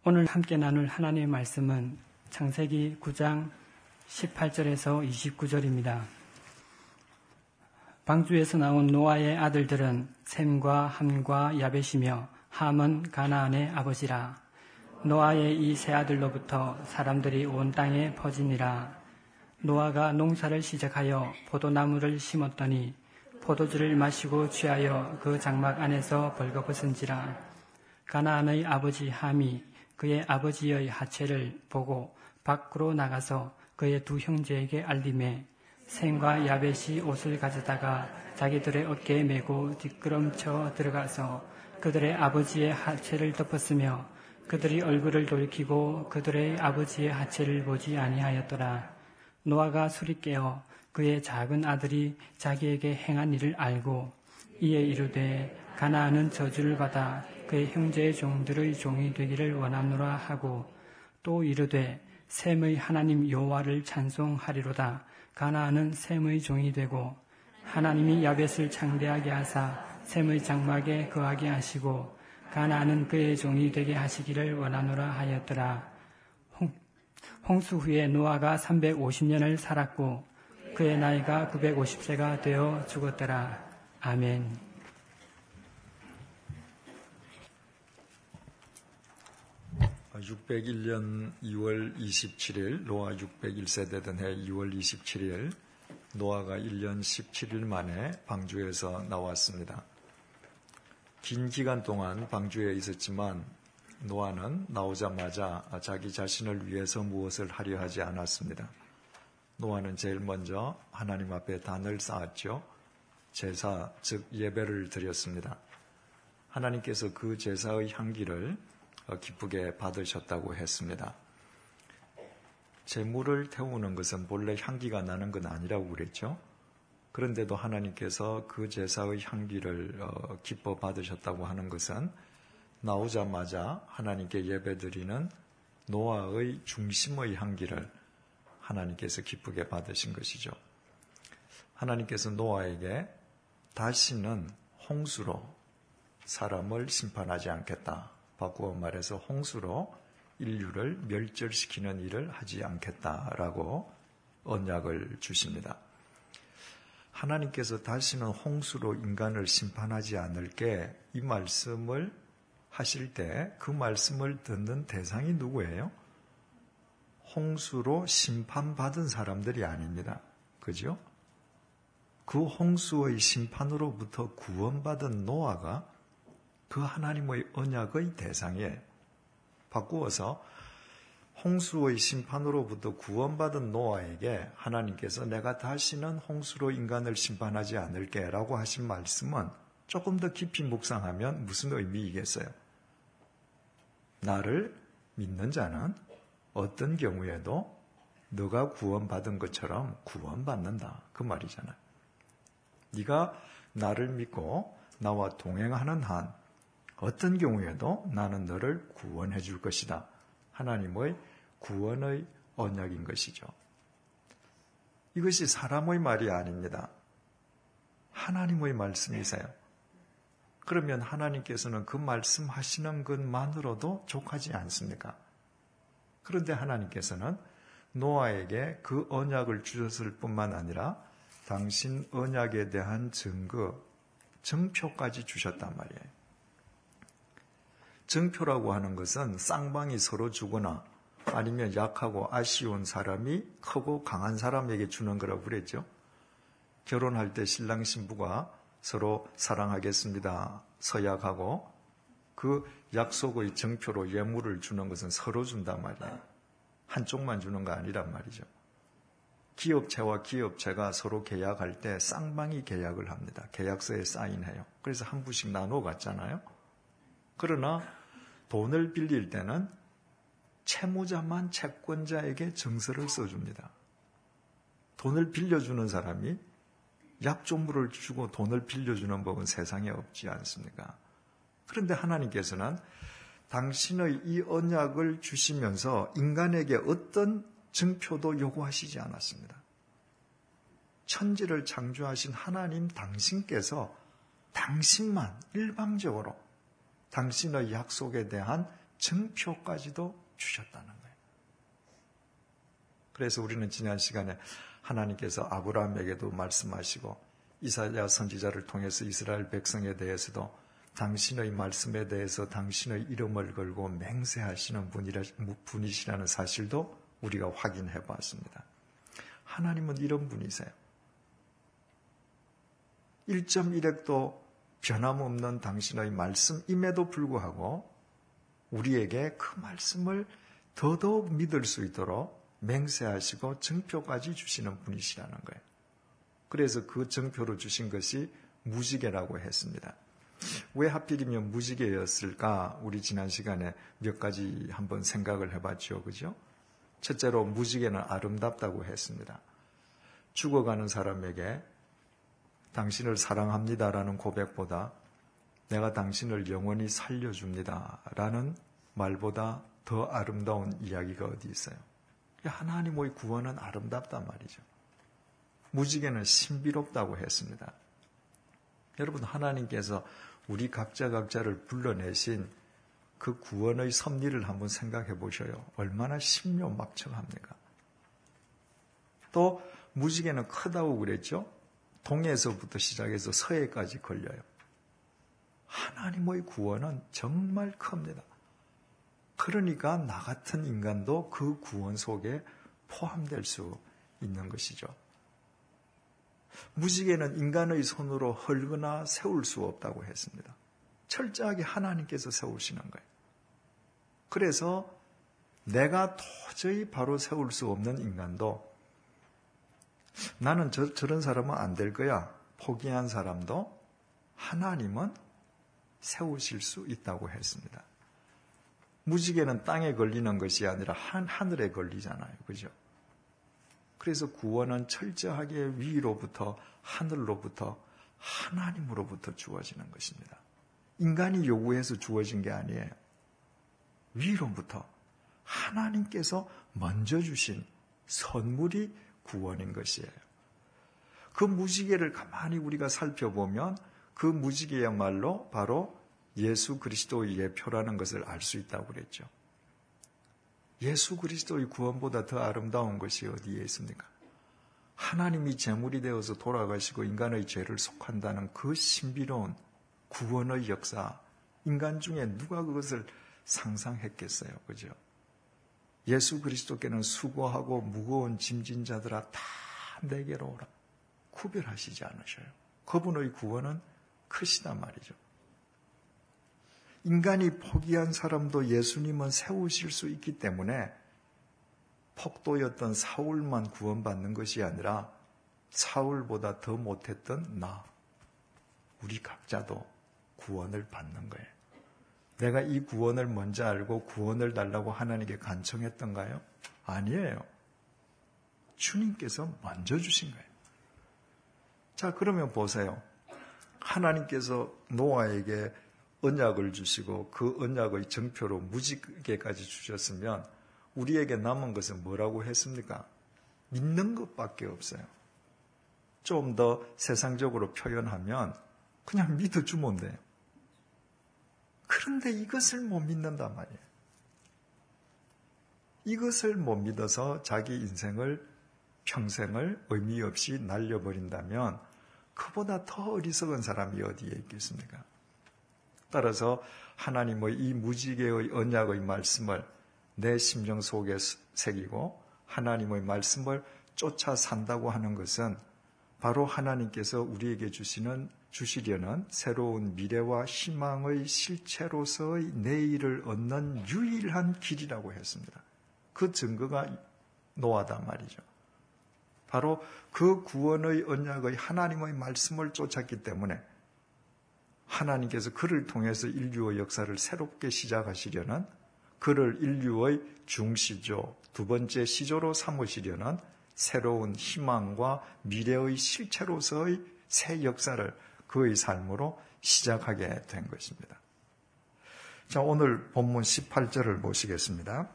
오늘 함께 나눌 하나님의 말씀은 창세기 9장 18절에서 29절입니다. 방주에서 나온 노아의 아들들은 셈과 함과 야벳이며 함은 가나안의 아버지라. 노아의 이 세 아들로부터 사람들이 온 땅에 퍼지니라. 노아가 농사를 시작하여 포도나무를 심었더니 포도주를 마시고 취하여 그 장막 안에서 벌거벗은지라. 가나안의 아버지 함이 그의 아버지의 하체를 보고 밖으로 나가서 그의 두 형제에게 알림해 셈과 야벳이 옷을 가져다가 자기들의 어깨에 메고 뒷걸음쳐 들어가서 그들의 아버지의 하체를 덮었으며 그들이 얼굴을 돌이키고 그들의 아버지의 하체를 보지 아니하였더라. 노아가 술이 깨어 그의 작은 아들이 자기에게 행한 일을 알고 이에 이르되 가나안은 저주를 받아 그의 형제의 종들의 종이 되기를 원하노라 하고 또 이르되 셈의 하나님 여호와를 찬송하리로다. 가나안은 셈의 종이 되고 하나님이 야벳을 창대하게 하사 셈의 장막에 거하게 하시고 가나안은 그의 종이 되게 하시기를 원하노라 하였더라. 홍수 후에 노아가 350년을 살았고 그의 나이가 950세가 되어 죽었더라. 아멘. 601년 2월 27일 노아 601세 되던 해 2월 27일 노아가 1년 17일 만에 방주에서 나왔습니다. 긴 기간 동안 방주에 있었지만 노아는 나오자마자 자기 자신을 위해서 무엇을 하려 하지 않았습니다. 노아는 제일 먼저 하나님 앞에 단을 쌓았죠. 제사, 즉 예배를 드렸습니다. 하나님께서 그 제사의 향기를 기쁘게 받으셨다고 했습니다. 제물을 태우는 것은 본래 향기가 나는 건 아니라고 그랬죠. 그런데도 하나님께서 그 제사의 향기를 기뻐 받으셨다고 하는 것은 나오자마자 하나님께 예배드리는 노아의 중심의 향기를 하나님께서 기쁘게 받으신 것이죠. 하나님께서 노아에게 다시는 홍수로 사람을 심판하지 않겠다. 바꾸어 말해서 홍수로 인류를 멸절시키는 일을 하지 않겠다라고 언약을 주십니다. 하나님께서 다시는 홍수로 인간을 심판하지 않을게 이 말씀을 하실 때 그 말씀을 듣는 대상이 누구예요? 홍수로 심판받은 사람들이 아닙니다. 그죠? 그 홍수의 심판으로부터 구원받은 노아가 그 하나님의 언약의 대상이에요. 바꾸어서 홍수의 심판으로부터 구원받은 노아에게 하나님께서 내가 다시는 홍수로 인간을 심판하지 않을게 라고 하신 말씀은 조금 더 깊이 묵상하면 무슨 의미이겠어요? 나를 믿는 자는 어떤 경우에도 너가 구원받은 것처럼 구원받는다. 그 말이잖아요. 네가 나를 믿고 나와 동행하는 한 어떤 경우에도 나는 너를 구원해 줄 것이다. 하나님의 구원의 언약인 것이죠. 이것이 사람의 말이 아닙니다. 하나님의 말씀이세요. 그러면 하나님께서는 그 말씀하시는 것만으로도 족하지 않습니까? 그런데 하나님께서는 노아에게 그 언약을 주셨을 뿐만 아니라 당신 언약에 대한 증거, 증표까지 주셨단 말이에요. 증표라고 하는 것은 쌍방이 서로 주거나 아니면 약하고 아쉬운 사람이 크고 강한 사람에게 주는 거라고 그랬죠. 결혼할 때 신랑 신부가 서로 사랑하겠습니다 서약하고 그 약속의 증표로 예물을 주는 것은 서로 준단 말이에요. 한쪽만 주는 거 아니란 말이죠. 기업체와 기업체가 서로 계약할 때 쌍방이 계약을 합니다. 계약서에 사인해요. 그래서 한 부씩 나눠 갔잖아요. 그러나 돈을 빌릴 때는 채무자만 채권자에게 증서를 써줍니다. 돈을 빌려주는 사람이 약조물을 주고 돈을 빌려주는 법은 세상에 없지 않습니까? 그런데 하나님께서는 당신의 이 언약을 주시면서 인간에게 어떤 증표도 요구하시지 않았습니다. 천지를 창조하신 하나님 당신께서 당신만 일방적으로 당신의 약속에 대한 증표까지도 주셨다는 거예요. 그래서 우리는 지난 시간에 하나님께서 아브라함에게도 말씀하시고 이사야 선지자를 통해서 이스라엘 백성에 대해서도 당신의 말씀에 대해서 당신의 이름을 걸고 맹세하시는 분이시라는 사실도 우리가 확인해 봤습니다. 하나님은 이런 분이세요. 1.1핵도 변함없는 당신의 말씀임에도 불구하고 우리에게 그 말씀을 더더욱 믿을 수 있도록 맹세하시고 증표까지 주시는 분이시라는 거예요. 그래서 그 증표로 주신 것이 무지개라고 했습니다. 왜 하필이면 무지개였을까? 우리 지난 시간에 몇 가지 한번 생각을 해봤죠. 그죠? 첫째로 무지개는 아름답다고 했습니다. 죽어가는 사람에게 당신을 사랑합니다라는 고백보다 내가 당신을 영원히 살려줍니다라는 말보다 더 아름다운 이야기가 어디 있어요? 하나님의 구원은 아름답단 말이죠. 무지개는 신비롭다고 했습니다. 여러분, 하나님께서 우리 각자를 불러내신 그 구원의 섭리를 한번 생각해 보셔요. 얼마나 신묘막청합니까? 또 무지개는 크다고 그랬죠? 동해에서부터 시작해서 서해까지 걸려요. 하나님의 구원은 정말 큽니다. 그러니까 나 같은 인간도 그 구원 속에 포함될 수 있는 것이죠. 무지개는 인간의 손으로 헐거나 세울 수 없다고 했습니다. 철저하게 하나님께서 세우시는 거예요. 그래서 내가 도저히 바로 세울 수 없는 인간도 나는 저런 사람은 안 될 거야 포기한 사람도 하나님은 세우실 수 있다고 했습니다. 무지개는 땅에 걸리는 것이 아니라 하늘에 걸리잖아요. 그죠? 그래서 구원은 철저하게 위로부터 하늘로부터 하나님으로부터 주어지는 것입니다. 인간이 요구해서 주어진 게 아니에요. 위로부터 하나님께서 먼저 주신 선물이 구원인 것이에요. 그 무지개를 가만히 우리가 살펴보면 그 무지개야말로 바로 예수 그리스도의 예표라는 것을 알 수 있다고 그랬죠. 예수 그리스도의 구원보다 더 아름다운 것이 어디에 있습니까? 하나님이 제물이 되어서 돌아가시고 인간의 죄를 속한다는 그 신비로운 구원의 역사, 인간 중에 누가 그것을 상상했겠어요? 그죠? 예수 그리스도께는 수고하고 무거운 짐진 자들아 다 내게로 오라. 구별하시지 않으셔요. 그분의 구원은 크시단 말이죠. 인간이 포기한 사람도 예수님은 세우실 수 있기 때문에 폭도였던 사울만 구원받는 것이 아니라 사울보다 더 못했던 우리 각자도 구원을 받는 거예요. 내가 이 구원을 먼저 알고 구원을 달라고 하나님께 간청했던가요? 아니에요. 주님께서 먼저 주신 거예요. 자, 그러면 보세요. 하나님께서 노아에게 언약을 주시고 그 언약의 증표로 무지개까지 주셨으면 우리에게 남은 것은 뭐라고 했습니까? 믿는 것밖에 없어요. 좀 더 세상적으로 표현하면 그냥 믿어주면 돼요. 그런데 이것을 못 믿는단 말이에요. 이것을 못 믿어서 자기 인생을 평생을 의미 없이 날려버린다면 그보다 더 어리석은 사람이 어디에 있겠습니까? 따라서 하나님의 이 무지개의 언약의 말씀을 내 심령 속에 새기고 하나님의 말씀을 쫓아 산다고 하는 것은 바로 하나님께서 우리에게 주시려는 새로운 미래와 희망의 실체로서의 내일을 얻는 유일한 길이라고 했습니다. 그 증거가 노아단 말이죠. 바로 그 구원의 언약의 하나님의 말씀을 쫓았기 때문에 하나님께서 그를 통해서 인류의 역사를 새롭게 시작하시려는, 그를 인류의 중시조, 두 번째 시조로 삼으시려는 새로운 희망과 미래의 실체로서의 새 역사를 그의 삶으로 시작하게 된 것입니다. 자, 오늘 본문 18절을 보시겠습니다.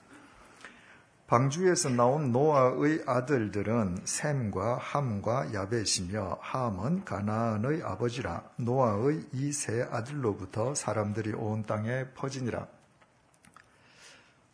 방주에서 나온 노아의 아들들은 셈과 함과 야벳이며, 함은 가나안의 아버지라. 노아의 이 세 아들로부터 사람들이 온 땅에 퍼지니라.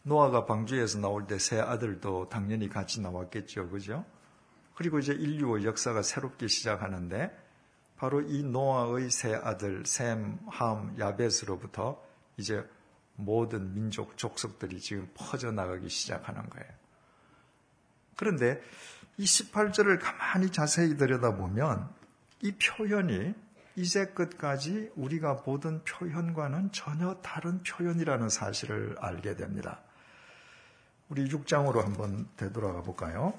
노아가 방주에서 나올 때 세 아들도 당연히 같이 나왔겠죠. 그죠? 그리고 이제 인류의 역사가 새롭게 시작하는데 바로 이 노아의 세 아들 셈, 함, 야벳으로부터 이제 모든 민족, 족속들이 지금 퍼져나가기 시작하는 거예요. 그런데 이 18절을 가만히 자세히 들여다보면 이 표현이 이제 끝까지 우리가 보던 표현과는 전혀 다른 표현이라는 사실을 알게 됩니다. 우리 6장으로 한번 되돌아가 볼까요?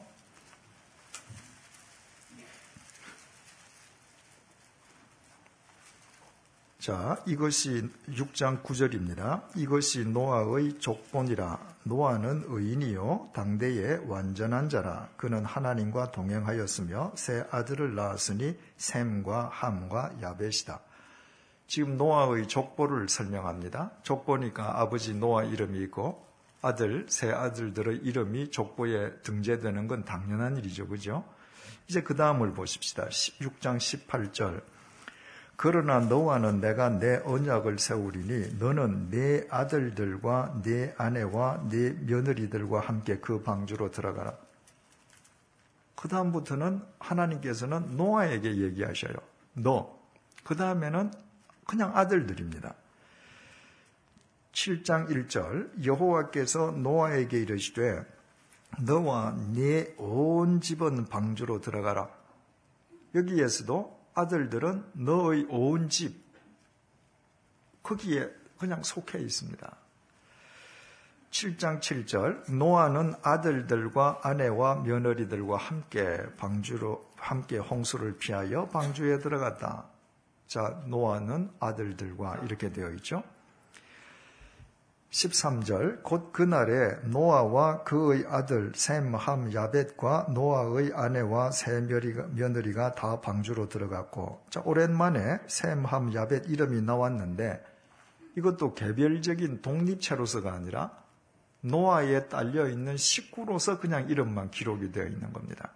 자, 이것이 6장 9절입니다. 이것이 노아의 족본이라. 노아는 의인이요 당대의 완전한 자라. 그는 하나님과 동행하였으며 세 아들을 낳았으니 셈과 함과 야벳이다. 지금 노아의 족보를 설명합니다. 족보니까 아버지 노아 이름이 있고 아들, 세 아들들의 이름이 족보에 등재되는 건 당연한 일이죠. 그죠? 이제 그 다음을 보십시다. 6장 18절. 그러나 너와는 내가 내 언약을 세우리니 너는 네 아들들과 네 아내와 네 며느리들과 함께 그 방주로 들어가라. 그 다음부터는 하나님께서는 노아에게 얘기하셔요. 너. 그 다음에는 그냥 아들들입니다. 7장 1절 여호와께서 노아에게 이르시되 너와 네 온 집은 방주로 들어가라. 여기에서도 아들들은 너의 온 집, 거기에 그냥 속해 있습니다. 7장 7절 노아는 아들들과 아내와 며느리들과 함께 홍수를 피하여 방주에 들어갔다. 자, 노아는 아들들과 이렇게 되어 있죠. 13절 곧 그날에 노아와 그의 아들 셈, 함, 야벳과 노아의 아내와 세 며느리가 다 방주로 들어갔고, 자, 오랜만에 셈, 함, 야벳 이름이 나왔는데 이것도 개별적인 독립체로서가 아니라 노아에 딸려있는 식구로서 그냥 이름만 기록이 되어 있는 겁니다.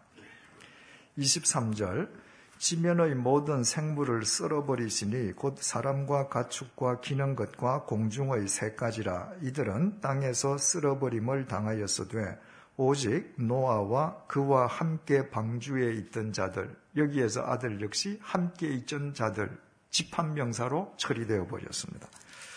23절 지면의 모든 생물을 쓸어버리시니 곧 사람과 가축과 기는 것과 공중의 새까지라. 이들은 땅에서 쓸어버림을 당하였으되 오직 노아와 그와 함께 방주에 있던 자들, 여기에서 아들 역시 함께 있던 자들, 집합명사로 처리되어 버렸습니다.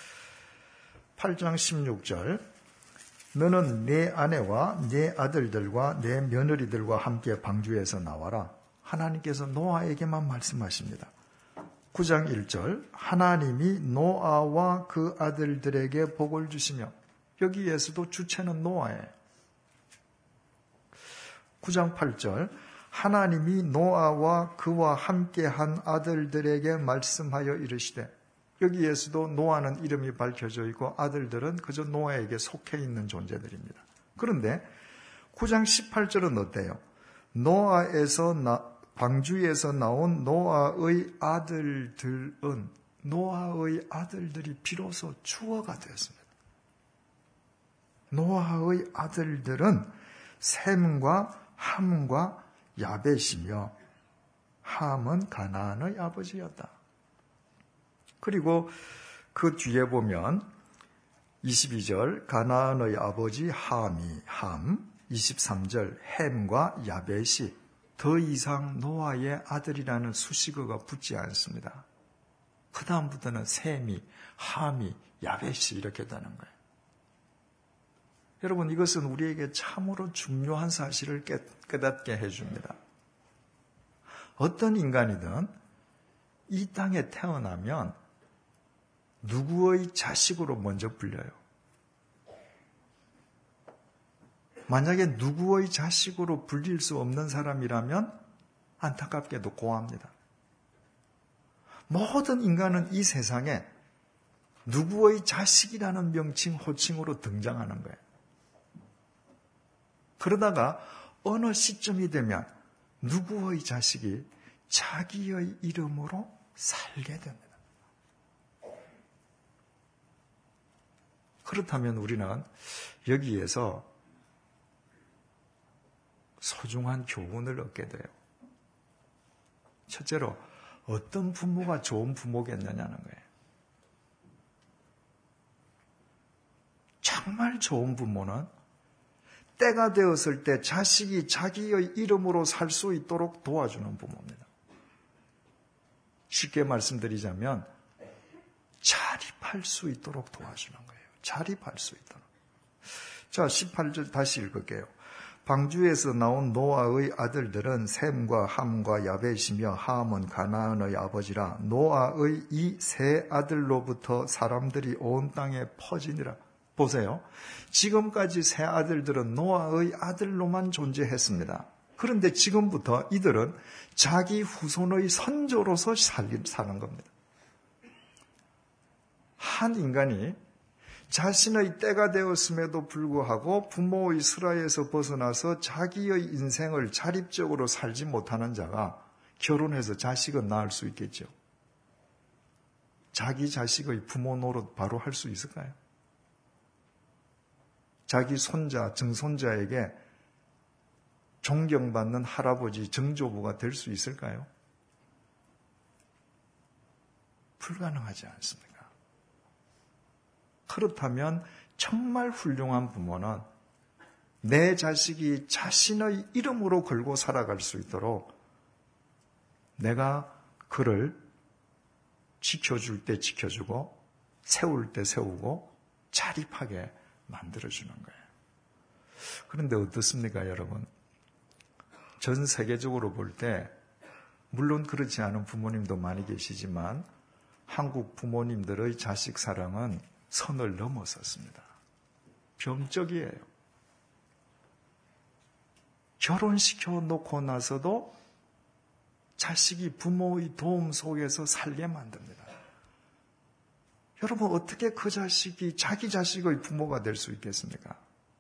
8장 16절 너는 네 아내와 네 아들들과 네 며느리들과 함께 방주에서 나와라. 하나님께서 노아에게만 말씀하십니다. 9장 1절 하나님이 노아와 그 아들들에게 복을 주시며, 여기에서도 주체는 노아예요. 9장 8절 하나님이 노아와 그와 함께한 아들들에게 말씀하여 이르시되, 여기에서도 노아는 이름이 밝혀져 있고 아들들은 그저 노아에게 속해 있는 존재들입니다. 그런데 9장 18절은 어때요? 방주에서 나온 노아의 아들들이 비로소 주어가 되었습니다. 노아의 아들들은 셈과 함과 야벳이며, 함은 가나안의 아버지였다. 그리고 그 뒤에 보면 22절 가나안의 아버지 함, 23절 햄과 야벳이 더 이상 노아의 아들이라는 수식어가 붙지 않습니다. 그 다음부터는 셈이, 함이, 야벳이 이렇게 되는 거예요. 여러분, 이것은 우리에게 참으로 중요한 사실을 깨닫게 해줍니다. 어떤 인간이든 이 땅에 태어나면 누구의 자식으로 먼저 불려요. 만약에 누구의 자식으로 불릴 수 없는 사람이라면 안타깝게도 고아입니다. 모든 인간은 이 세상에 누구의 자식이라는 명칭, 호칭으로 등장하는 거예요. 그러다가 어느 시점이 되면 누구의 자식이 자기의 이름으로 살게 됩니다. 그렇다면 우리는 여기에서 소중한 교훈을 얻게 돼요. 첫째로 어떤 부모가 좋은 부모겠느냐는 거예요. 정말 좋은 부모는 때가 되었을 때 자식이 자기의 이름으로 살 수 있도록 도와주는 부모입니다. 쉽게 말씀드리자면 자립할 수 있도록 도와주는 거예요. 자립할 수 있도록. 자, 18절 다시 읽을게요. 방주에서 나온 노아의 아들들은 셈과 함과 야벳이며 함은 가나안의 아버지라. 노아의 이 세 아들로부터 사람들이 온 땅에 퍼지니라. 보세요. 지금까지 세 아들들은 노아의 아들로만 존재했습니다. 그런데 지금부터 이들은 자기 후손의 선조로서 사는 겁니다. 한 인간이 자신의 때가 되었음에도 불구하고 부모의 슬하에서 벗어나서 자기의 인생을 자립적으로 살지 못하는 자가 결혼해서 자식은 낳을 수 있겠죠. 자기 자식의 부모 노릇 바로 할 수 있을까요? 자기 손자, 증손자에게 존경받는 할아버지, 증조부가 될 수 있을까요? 불가능하지 않습니까? 그렇다면 정말 훌륭한 부모는 내 자식이 자신의 이름으로 걸고 살아갈 수 있도록 내가 그를 지켜줄 때 지켜주고 세울 때 세우고 자립하게 만들어주는 거예요. 그런데 어떻습니까, 여러분? 전 세계적으로 볼 때 물론 그렇지 않은 부모님도 많이 계시지만 한국 부모님들의 자식 사랑은 선을 넘어섰습니다. 병적이에요. 결혼시켜 놓고 나서도 자식이 부모의 도움 속에서 살게 만듭니다. 여러분, 어떻게 그 자식이 자기 자식의 부모가 될 수 있겠습니까?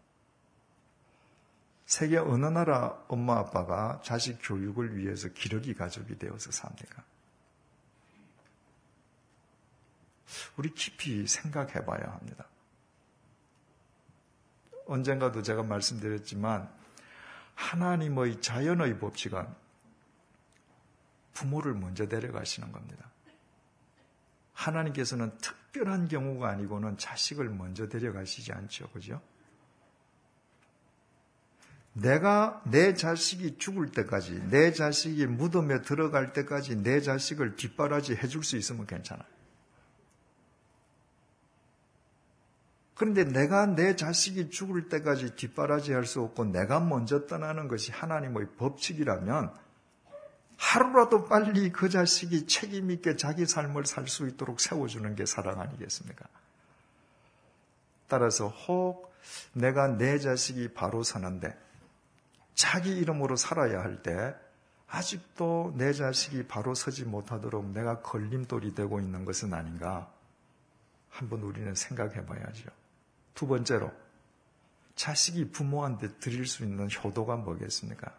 세계 어느 나라 엄마 아빠가 자식 교육을 위해서 기러기 가족이 되어서 삽니까? 우리 깊이 생각해 봐야 합니다. 언젠가도 제가 말씀드렸지만 하나님의 자연의 법칙은 부모를 먼저 데려가시는 겁니다. 하나님께서는 특별한 경우가 아니고는 자식을 먼저 데려가시지 않죠. 그죠? 내가 내 자식이 죽을 때까지, 내 자식이 무덤에 들어갈 때까지 내 자식을 뒷바라지 해줄 수 있으면 괜찮아요. 그런데 내가 내 자식이 죽을 때까지 뒷바라지 할 수 없고 내가 먼저 떠나는 것이 하나님의 법칙이라면 하루라도 빨리 그 자식이 책임 있게 자기 삶을 살 수 있도록 세워주는 게 사랑 아니겠습니까? 따라서 혹 내가 내 자식이 바로 사는데 자기 이름으로 살아야 할 때 아직도 내 자식이 바로 서지 못하도록 내가 걸림돌이 되고 있는 것은 아닌가? 한번 우리는 생각해 봐야죠. 두 번째로, 자식이 부모한테 드릴 수 있는 효도가 뭐겠습니까?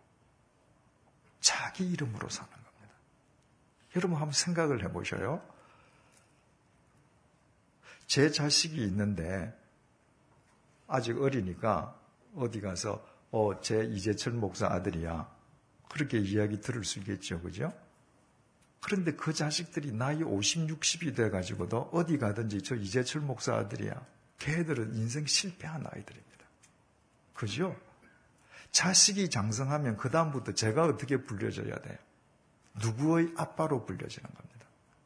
자기 이름으로 사는 겁니다. 여러분 한번 생각을 해보셔요. 제 자식이 있는데 아직 어리니까 어디 가서 제 이재철 목사 아들이야. 그렇게 이야기 들을 수 있겠죠. 그죠? 그런데 그 자식들이 나이 50, 60이 돼가지고도 어디 가든지 저 이재철 목사 아들이야. 걔들은 인생 실패한 아이들입니다. 그죠? 자식이 장성하면 그 다음부터 제가 어떻게 불려져야 돼요? 누구의 아빠로 불려지는 겁니다.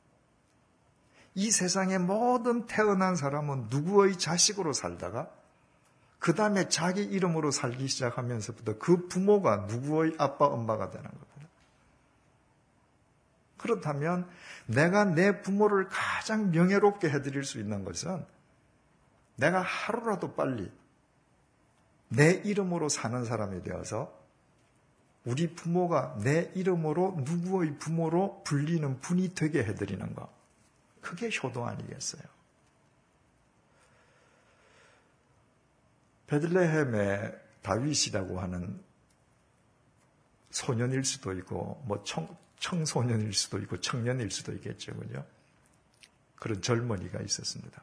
이 세상의 모든 태어난 사람은 누구의 자식으로 살다가 그 다음에 자기 이름으로 살기 시작하면서부터 그 부모가 누구의 아빠, 엄마가 되는 겁니다. 그렇다면 내가 내 부모를 가장 명예롭게 해드릴 수 있는 것은 내가 하루라도 빨리 내 이름으로 사는 사람이 되어서 우리 부모가 내 이름으로 누구의 부모로 불리는 분이 되게 해드리는 것. 그게 효도 아니겠어요? 베들레헴의 다윗이라고 하는 소년일 수도 있고 청소년일 수도 있고 청년일 수도 있겠죠. 그죠? 그런 젊은이가 있었습니다.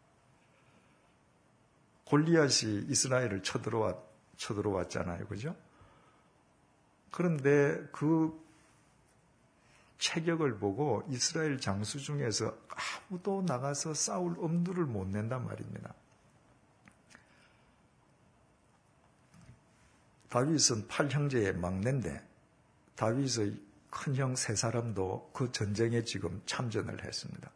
골리앗이 이스라엘을 쳐들어왔잖아요. 그죠? 그런데 그 체격을 보고 이스라엘 장수 중에서 아무도 나가서 싸울 엄두를 못 낸단 말입니다. 다윗은 8형제의 막내인데 다윗의 큰형 3사람도 그 전쟁에 지금 참전을 했습니다.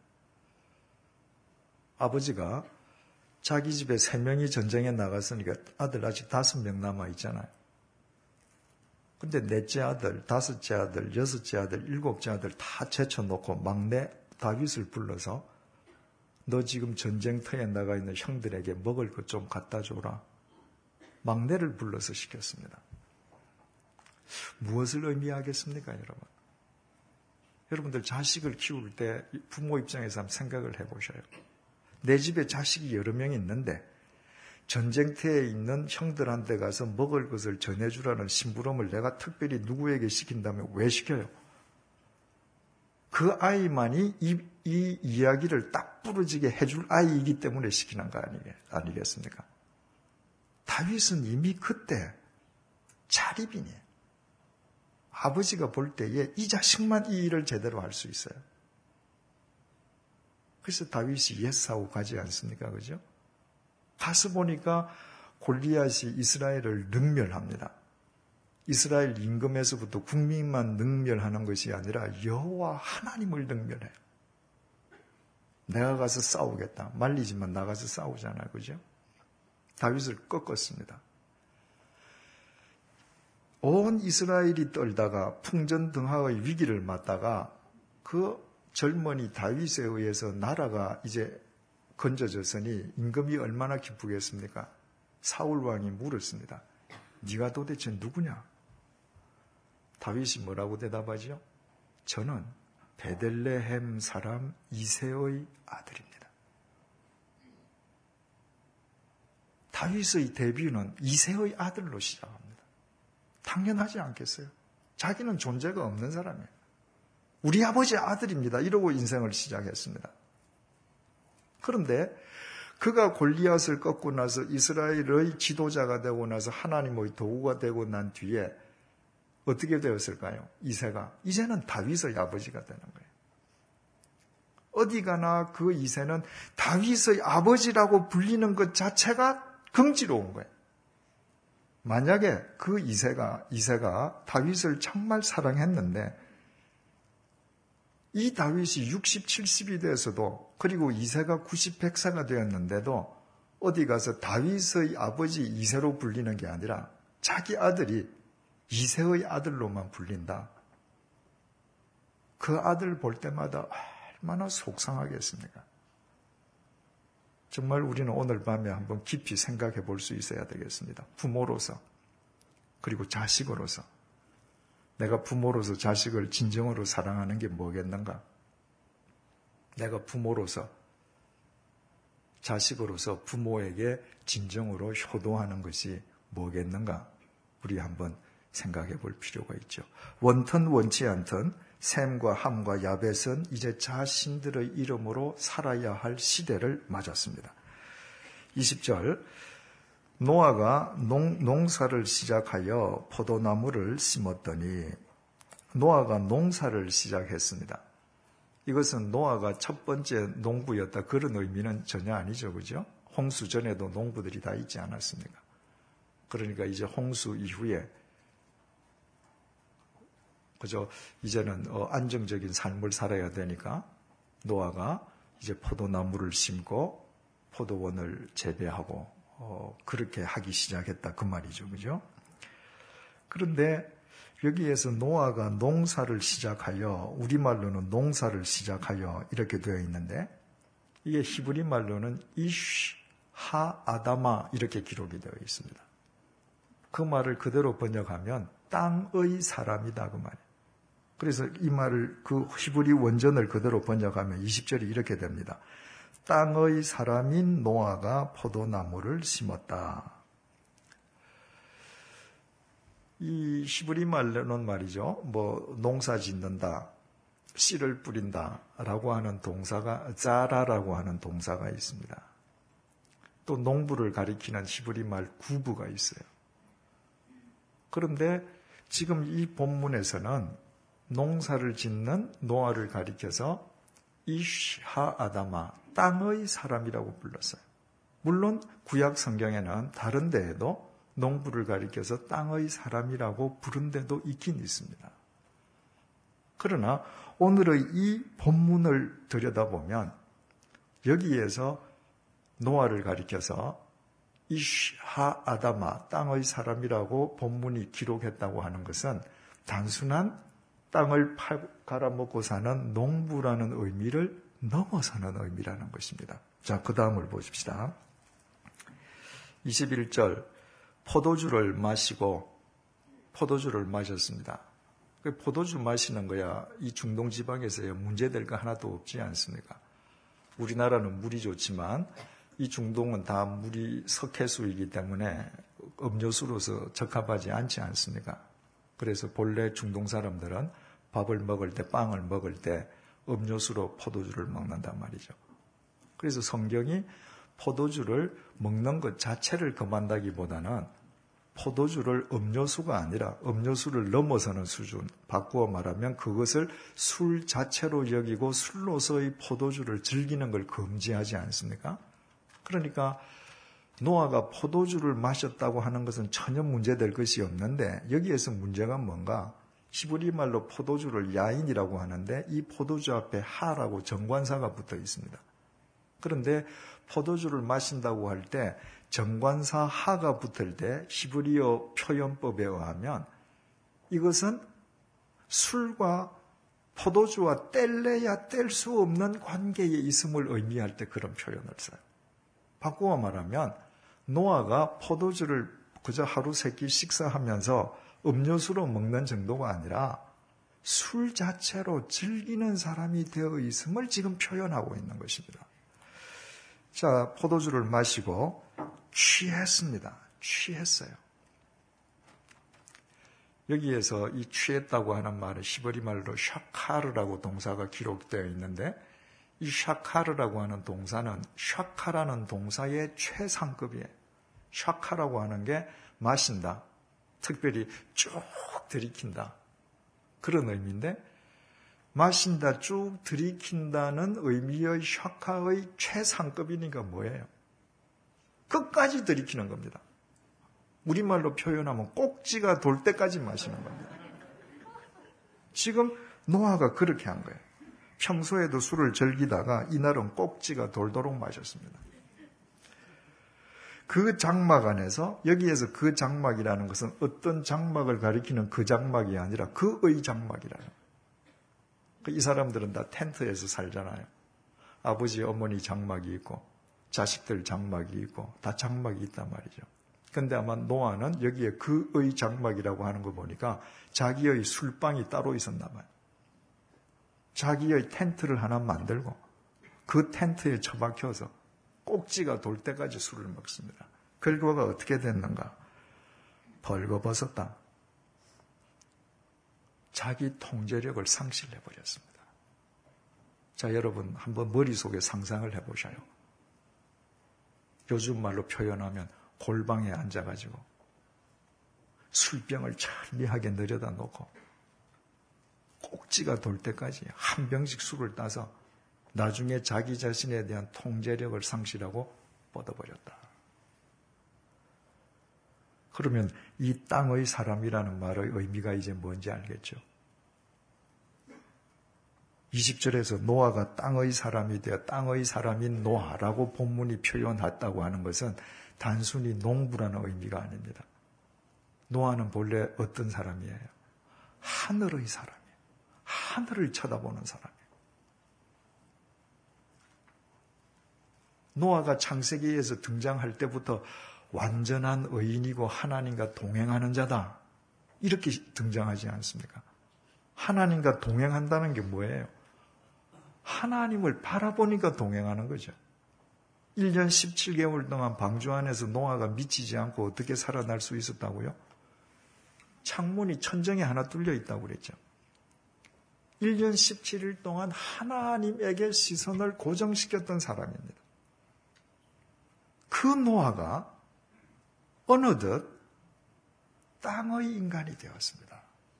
아버지가 자기 집에 3명이 전쟁에 나갔으니까 아들 아직 5명 남아있잖아요. 근데 넷째 아들, 5째 아들, 6째 아들, 7째 아들 다 제쳐놓고 막내 다윗을 불러서 너 지금 전쟁터에 나가 있는 형들에게 먹을 것 좀 갖다 줘라. 막내를 불러서 시켰습니다. 무엇을 의미하겠습니까, 여러분? 여러분들 자식을 키울 때 부모 입장에서 한번 생각을 해보셔요. 내 집에 자식이 여러 명 있는데 전쟁터에 있는 형들한테 가서 먹을 것을 전해주라는 심부름을 내가 특별히 누구에게 시킨다면 왜 시켜요? 그 아이만이 이 이야기를 딱 부러지게 해줄 아이이기 때문에 시키는 거 아니겠습니까? 다윗은 이미 그때 자립이니 아버지가 볼 때에 이 자식만 이 일을 제대로 할 수 있어요. 그래서 다윗이 옛사오 가지 않습니까? 그죠? 가서 보니까 골리앗이 이스라엘을 능멸합니다. 이스라엘 임금에서부터 국민만 능멸하는 것이 아니라 여호와 하나님을 능멸해요. 내가 가서 싸우겠다. 말리지만 나가서 싸우잖아요. 그죠? 다윗을 꺾었습니다. 온 이스라엘이 떨다가 풍전등화의 위기를 맞다가 그 젊은이 다윗에 의해서 나라가 이제 건져졌으니 임금이 얼마나 기쁘겠습니까? 사울 왕이 물었습니다. 네가 도대체 누구냐? 다윗이 뭐라고 대답하죠? 저는 베들레헴 사람 이새의 아들입니다. 다윗의 데뷔는 이새의 아들로 시작합니다. 당연하지 않겠어요? 자기는 존재가 없는 사람이에요. 우리 아버지의 아들입니다. 이러고 인생을 시작했습니다. 그런데 그가 골리앗을 꺾고 나서 이스라엘의 지도자가 되고 나서 하나님의 도구가 되고 난 뒤에 어떻게 되었을까요? 이새가. 이제는 다윗의 아버지가 되는 거예요. 어디 가나 그 이새는 다윗의 아버지라고 불리는 것 자체가 금지로운 거예요. 만약에 그 이새가 다윗을 정말 사랑했는데 이 다윗이 60, 70이 돼서도 그리고 이새가 90, 100세가 되었는데도 어디 가서 다윗의 아버지 이새로 불리는 게 아니라 자기 아들이 이새의 아들로만 불린다. 그 아들 볼 때마다 얼마나 속상하겠습니까? 정말 우리는 오늘 밤에 한번 깊이 생각해 볼 수 있어야 되겠습니다. 부모로서 그리고 자식으로서 내가 부모로서 자식을 진정으로 사랑하는 게 뭐겠는가? 내가 부모로서 자식으로서 부모에게 진정으로 효도하는 것이 뭐겠는가? 우리 한번 생각해 볼 필요가 있죠. 원튼 원치 않든 셈과 함과 야벳은 이제 자신들의 이름으로 살아야 할 시대를 맞았습니다. 20절 노아가 농사를 시작하여 포도나무를 심었더니 노아가 농사를 시작했습니다. 이것은 노아가 첫 번째 농부였다 그런 의미는 전혀 아니죠. 그죠? 홍수 전에도 농부들이 다 있지 않았습니까? 그러니까 이제 홍수 이후에 그죠? 이제는 안정적인 삶을 살아야 되니까 노아가 이제 포도나무를 심고 포도원을 재배하고 그렇게 하기 시작했다 그 말이죠. 그죠? 그런데 여기에서 노아가 농사를 시작하여 우리말로는 농사를 시작하여 이렇게 되어 있는데 이게 히브리 말로는 이쉬 하 아다마 이렇게 기록이 되어 있습니다. 그 말을 그대로 번역하면 땅의 사람이다 그 말이에요. 그래서 이 말을 그 히브리 원전을 그대로 번역하면 20절이 이렇게 됩니다. 땅의 사람인 노아가 포도나무를 심었다. 이 히브리 말로는 말이죠. 농사 짓는다, 씨를 뿌린다라고 하는 동사가 자라라고 하는 동사가 있습니다. 또 농부를 가리키는 히브리 말 구부가 있어요. 그런데 지금 이 본문에서는 농사를 짓는 노아를 가리켜서 이시하 아다마, 땅의 사람이라고 불렀어요. 물론 구약 성경에는 다른 데에도 농부를 가리켜서 땅의 사람이라고 부른 데도 있긴 있습니다. 그러나 오늘의 이 본문을 들여다보면 여기에서 노아를 가리켜서 이시하 아다마, 땅의 사람이라고 본문이 기록했다고 하는 것은 단순한 땅을 갈아먹고 사는 농부라는 의미를 넘어서는 의미라는 것입니다. 자, 그 다음을 보십시다. 21절, 포도주를 마셨습니다. 포도주 마시는 거야 이 중동 지방에서야 문제될 거 하나도 없지 않습니까? 우리나라는 물이 좋지만 이 중동은 다 물이 석회수이기 때문에 음료수로서 적합하지 않지 않습니까? 그래서 본래 중동 사람들은 밥을 먹을 때, 빵을 먹을 때 음료수로 포도주를 먹는단 말이죠. 그래서 성경이 포도주를 먹는 것 자체를 금한다기보다는 포도주를 음료수가 아니라 음료수를 넘어서는 수준, 바꾸어 말하면 그것을 술 자체로 여기고 술로서의 포도주를 즐기는 걸 금지하지 않습니까? 그러니까 노아가 포도주를 마셨다고 하는 것은 전혀 문제될 것이 없는데 여기에서 문제가 뭔가? 히브리 말로 포도주를 야인이라고 하는데 이 포도주 앞에 하라고 정관사가 붙어 있습니다. 그런데 포도주를 마신다고 할 때 정관사 하가 붙을 때 히브리어 표현법에 의하면 이것은 술과 포도주와 뗄래야 뗄 수 없는 관계에 있음을 의미할 때 그런 표현을 써요. 바꾸어 말하면 노아가 포도주를 그저 하루 세 끼 식사하면서 음료수로 먹는 정도가 아니라 술 자체로 즐기는 사람이 되어 있음을 지금 표현하고 있는 것입니다. 자, 포도주를 마시고 취했습니다. 취했어요. 여기에서 이 취했다고 하는 말은 히브리 말로 샤카르라고 동사가 기록되어 있는데 이 샤카르라고 하는 동사는 샤카라는 동사의 최상급이에요. 샤카라고 하는 게 마신다. 특별히 쭉 들이킨다. 그런 의미인데 마신다, 쭉 들이킨다는 의미의 샤카의 최상급이니까 뭐예요? 끝까지 들이키는 겁니다. 우리말로 표현하면 꼭지가 돌 때까지 마시는 겁니다. 지금 노아가 그렇게 한 거예요. 평소에도 술을 즐기다가 이날은 꼭지가 돌도록 마셨습니다. 그 장막 안에서 여기에서 그 장막이라는 것은 어떤 장막을 가리키는 그 장막이 아니라 그의 장막이라는 거예요. 이 사람들은 다 텐트에서 살잖아요. 아버지, 어머니 장막이 있고 자식들 장막이 있고 다 장막이 있단 말이죠. 그런데 아마 노아는 여기에 그의 장막이라고 하는 거 보니까 자기의 술방이 따로 있었나 봐요. 자기의 텐트를 하나 만들고 그 텐트에 처박혀서 꼭지가 돌 때까지 술을 먹습니다. 결과가 어떻게 됐는가? 벌거벗었다. 자기 통제력을 상실해버렸습니다. 자, 여러분 한번 머릿속에 상상을 해보셔요. 요즘 말로 표현하면 골방에 앉아가지고 술병을 천리하게 내려다 놓고 꼭지가 돌 때까지 한 병씩 술을 따서 나중에 자기 자신에 대한 통제력을 상실하고 뻗어버렸다. 그러면 이 땅의 사람이라는 말의 의미가 이제 뭔지 알겠죠? 20절에서 노아가 땅의 사람이 되어 땅의 사람인 노아라고 본문이 표현했다고 하는 것은 단순히 농부라는 의미가 아닙니다. 노아는 본래 어떤 사람이에요? 하늘의 사람이에요. 하늘을 쳐다보는 사람이에요. 노아가 창세기에서 등장할 때부터 완전한 의인이고 하나님과 동행하는 자다. 이렇게 등장하지 않습니까? 하나님과 동행한다는 게 뭐예요? 하나님을 바라보니까 동행하는 거죠. 1년 17개월 동안 방주 안에서 노아가 미치지 않고 어떻게 살아날 수 있었다고요? 창문이 천정에 하나 뚫려 있다고 그랬죠. 1년 17일 동안 하나님에게 시선을 고정시켰던 사람입니다. 그 노아가 어느덧 땅의 인간이 되었습니다.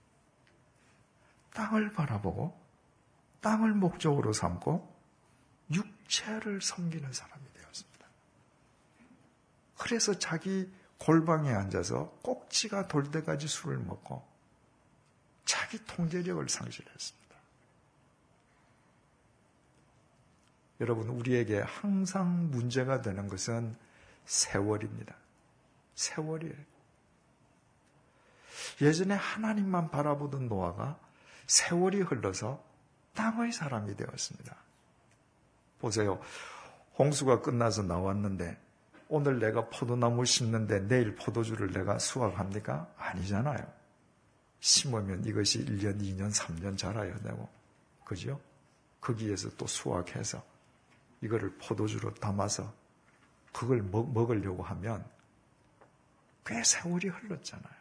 땅을 바라보고 땅을 목적으로 삼고 육체를 섬기는 사람이 되었습니다. 그래서 자기 골방에 앉아서 꼭지가 돌 때까지 술을 먹고 자기 통제력을 상실했습니다. 여러분, 우리에게 항상 문제가 되는 것은 세월입니다. 세월이에요. 예전에 하나님만 바라보던 노아가 세월이 흘러서 땅의 사람이 되었습니다. 보세요. 홍수가 끝나서 나왔는데 오늘 내가 포도나무 심는데 내일 포도주를 내가 수확합니까? 아니잖아요. 심으면 이것이 1년, 2년, 3년 자라야 되고, 그죠? 거기에서 또 수확해서 이거를 포도주로 담아서 그걸 먹으려고 하면 꽤 세월이 흘렀잖아요.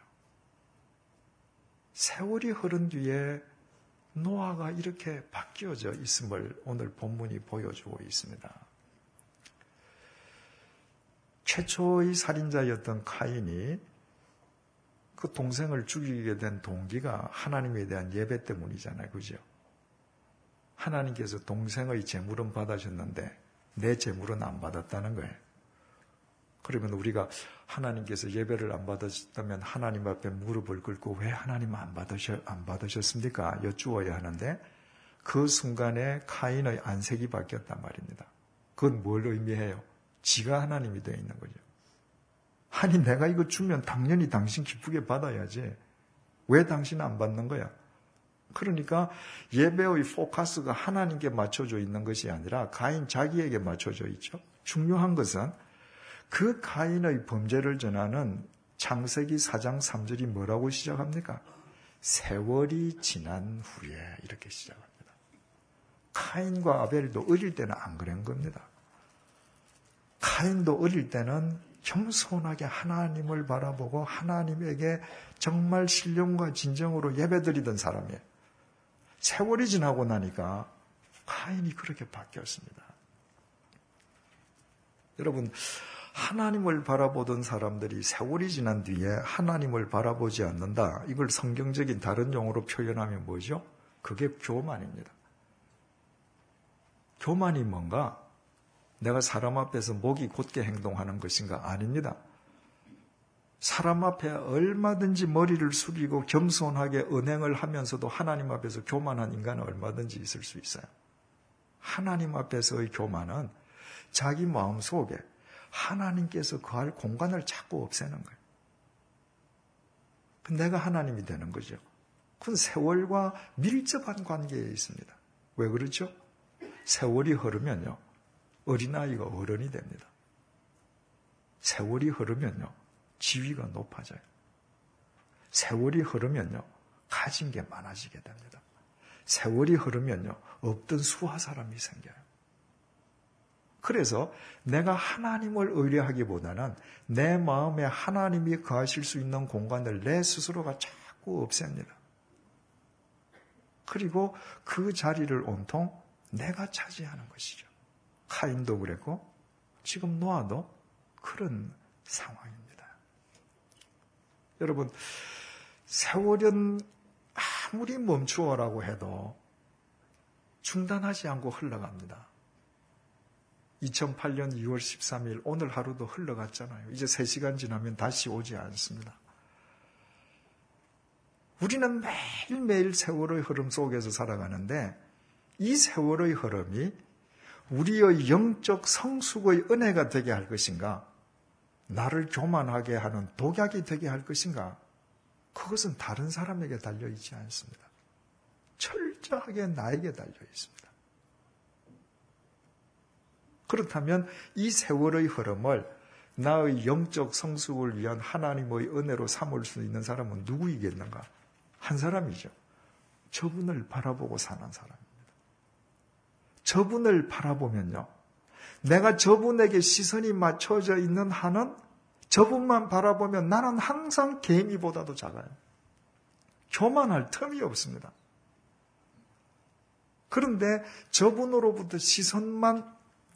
세월이 흐른 뒤에 노아가 이렇게 바뀌어져 있음을 오늘 본문이 보여주고 있습니다. 최초의 살인자였던 카인이 그 동생을 죽이게 된 동기가 하나님에 대한 예배 때문이잖아요. 그죠? 하나님께서 동생의 재물은 받으셨는데 내 재물은 안 받았다는 거예요. 그러면 우리가 하나님께서 예배를 안 받으셨다면 하나님 앞에 무릎을 꿇고 왜 하나님 안 받으셨습니까? 여쭈어야 하는데 그 순간에 카인의 안색이 바뀌었단 말입니다. 그건 뭘 의미해요? 지가 하나님이 되어 있는 거죠. 아니 내가 이거 주면 당연히 당신 기쁘게 받아야지. 왜 당신 안 받는 거야? 그러니까 예배의 포커스가 하나님께 맞춰져 있는 것이 아니라 카인 자기에게 맞춰져 있죠. 중요한 것은 그 카인의 범죄를 전하는 창세기 4장 3절이 뭐라고 시작합니까? 세월이 지난 후에 이렇게 시작합니다. 카인과 아벨도 어릴 때는 안 그런 겁니다. 카인도 어릴 때는 겸손하게 하나님을 바라보고 하나님에게 정말 신령과 진정으로 예배드리던 사람이에요. 세월이 지나고 나니까 카인이 그렇게 바뀌었습니다. 여러분, 하나님을 바라보던 사람들이 세월이 지난 뒤에 하나님을 바라보지 않는다. 이걸 성경적인 다른 용어로 표현하면 뭐죠? 그게 교만입니다. 교만이 뭔가? 내가 사람 앞에서 목이 곧게 행동하는 것인가? 아닙니다. 사람 앞에 얼마든지 머리를 숙이고 겸손하게 언행을 하면서도 하나님 앞에서 교만한 인간은 얼마든지 있을 수 있어요. 하나님 앞에서의 교만은 자기 마음속에 하나님께서 거할 공간을 자꾸 없애는 거예요. 내가 하나님이 되는 거죠. 그건 세월과 밀접한 관계에 있습니다. 왜 그렇죠? 세월이 흐르면요, 어린아이가 어른이 됩니다. 세월이 흐르면요, 지위가 높아져요. 세월이 흐르면요, 가진 게 많아지게 됩니다. 세월이 흐르면요, 없던 수하 사람이 생겨요. 그래서 내가 하나님을 의뢰하기보다는 내 마음에 하나님이 거하실 수 있는 공간을 내 스스로가 자꾸 없앱니다. 그리고 그 자리를 온통 내가 차지하는 것이죠. 카인도 그랬고 지금 노아도 그런 상황입니다. 여러분, 세월은 아무리 멈추어라고 해도 중단하지 않고 흘러갑니다. 2008년 2월 13일 오늘 하루도 흘러갔잖아요. 이제 3시간 지나면 다시 오지 않습니다. 우리는 매일매일 세월의 흐름 속에서 살아가는데 이 세월의 흐름이 우리의 영적 성숙의 은혜가 되게 할 것인가? 나를 교만하게 하는 독약이 되게 할 것인가? 그것은 다른 사람에게 달려있지 않습니다. 철저하게 나에게 달려있습니다. 그렇다면 이 세월의 흐름을 나의 영적 성숙을 위한 하나님의 은혜로 삼을 수 있는 사람은 누구이겠는가? 한 사람이죠. 저분을 바라보고 사는 사람입니다. 저분을 바라보면요, 내가 저분에게 시선이 맞춰져 있는 한은 저분만 바라보면 나는 항상 개미보다도 작아요. 교만할 틈이 없습니다. 그런데 저분으로부터 시선만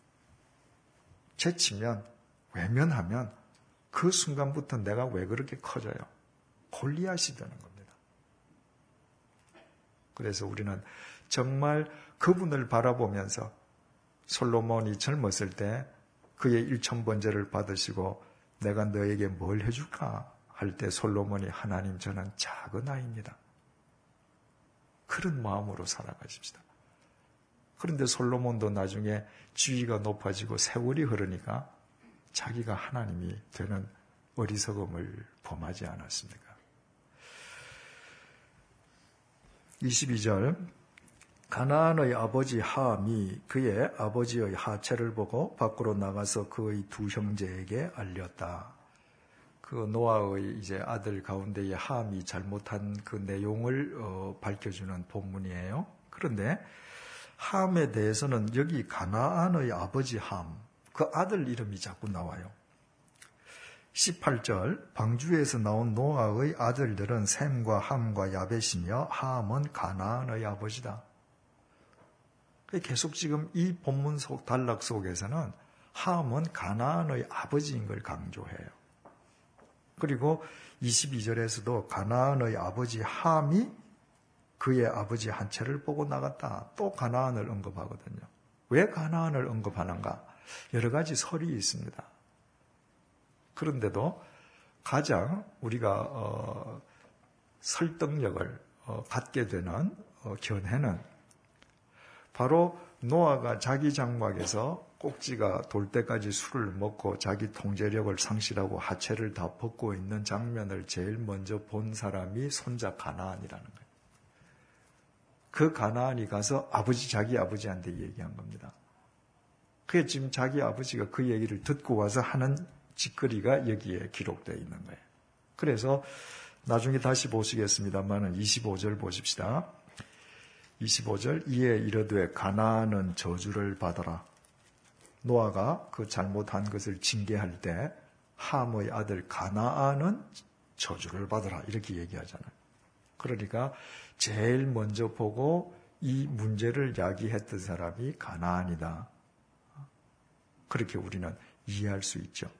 제치면, 외면하면 그 순간부터 내가 왜 그렇게 커져요? 골리앗이 되는 겁니다. 그래서 우리는 정말 그분을 바라보면서 솔로몬이 젊었을 때 그의 1000번제를 받으시고 내가 너에게 뭘 해줄까 할 때 솔로몬이 하나님 저는 작은 아이입니다. 그런 마음으로 살아가십시다. 그런데 솔로몬도 나중에 지위가 높아지고 세월이 흐르니까 자기가 하나님이 되는 어리석음을 범하지 않았습니까? 22절 가나안의 아버지 함이 그의 아버지의 하체를 보고 밖으로 나가서 그의 두 형제에게 알렸다. 그 노아의 이제 아들 가운데에 함이 잘못한 그 내용을 밝혀주는 본문이에요. 그런데 함에 대해서는 여기 가나안의 아버지 함, 그 아들 이름이 자꾸 나와요. 18절 방주에서 나온 노아의 아들들은 셈과 함과 야벳이며 함은 가나안의 아버지다. 계속 지금 이 본문 속 단락 속에서는 함은 가나안의 아버지인 걸 강조해요. 그리고 22절에서도 가나안의 아버지 함이 그의 아버지 한 채를 보고 나갔다. 또 가나안을 언급하거든요. 왜 가나안을 언급하는가? 여러 가지 설이 있습니다. 그런데도 가장 우리가 설득력을 갖게 되는 견해는 바로 노아가 자기 장막에서 꼭지가 돌 때까지 술을 먹고 자기 통제력을 상실하고 하체를 다 벗고 있는 장면을 제일 먼저 본 사람이 손자 가나안이라는 거예요. 그 가나안이 가서 자기 아버지한테 얘기한 겁니다. 그게 지금 자기 아버지가 그 얘기를 듣고 와서 하는 짓거리가 여기에 기록되어 있는 거예요. 그래서 나중에 다시 보시겠습니다만 25절 보십시다. 25절 이에 이르되 가나안은 저주를 받아라. 노아가 그 잘못한 것을 징계할 때 함의 아들 가나안은 저주를 받아라 이렇게 얘기하잖아요. 그러니까 제일 먼저 보고 이 문제를 야기했던 사람이 가나안이다. 그렇게 우리는 이해할 수 있죠.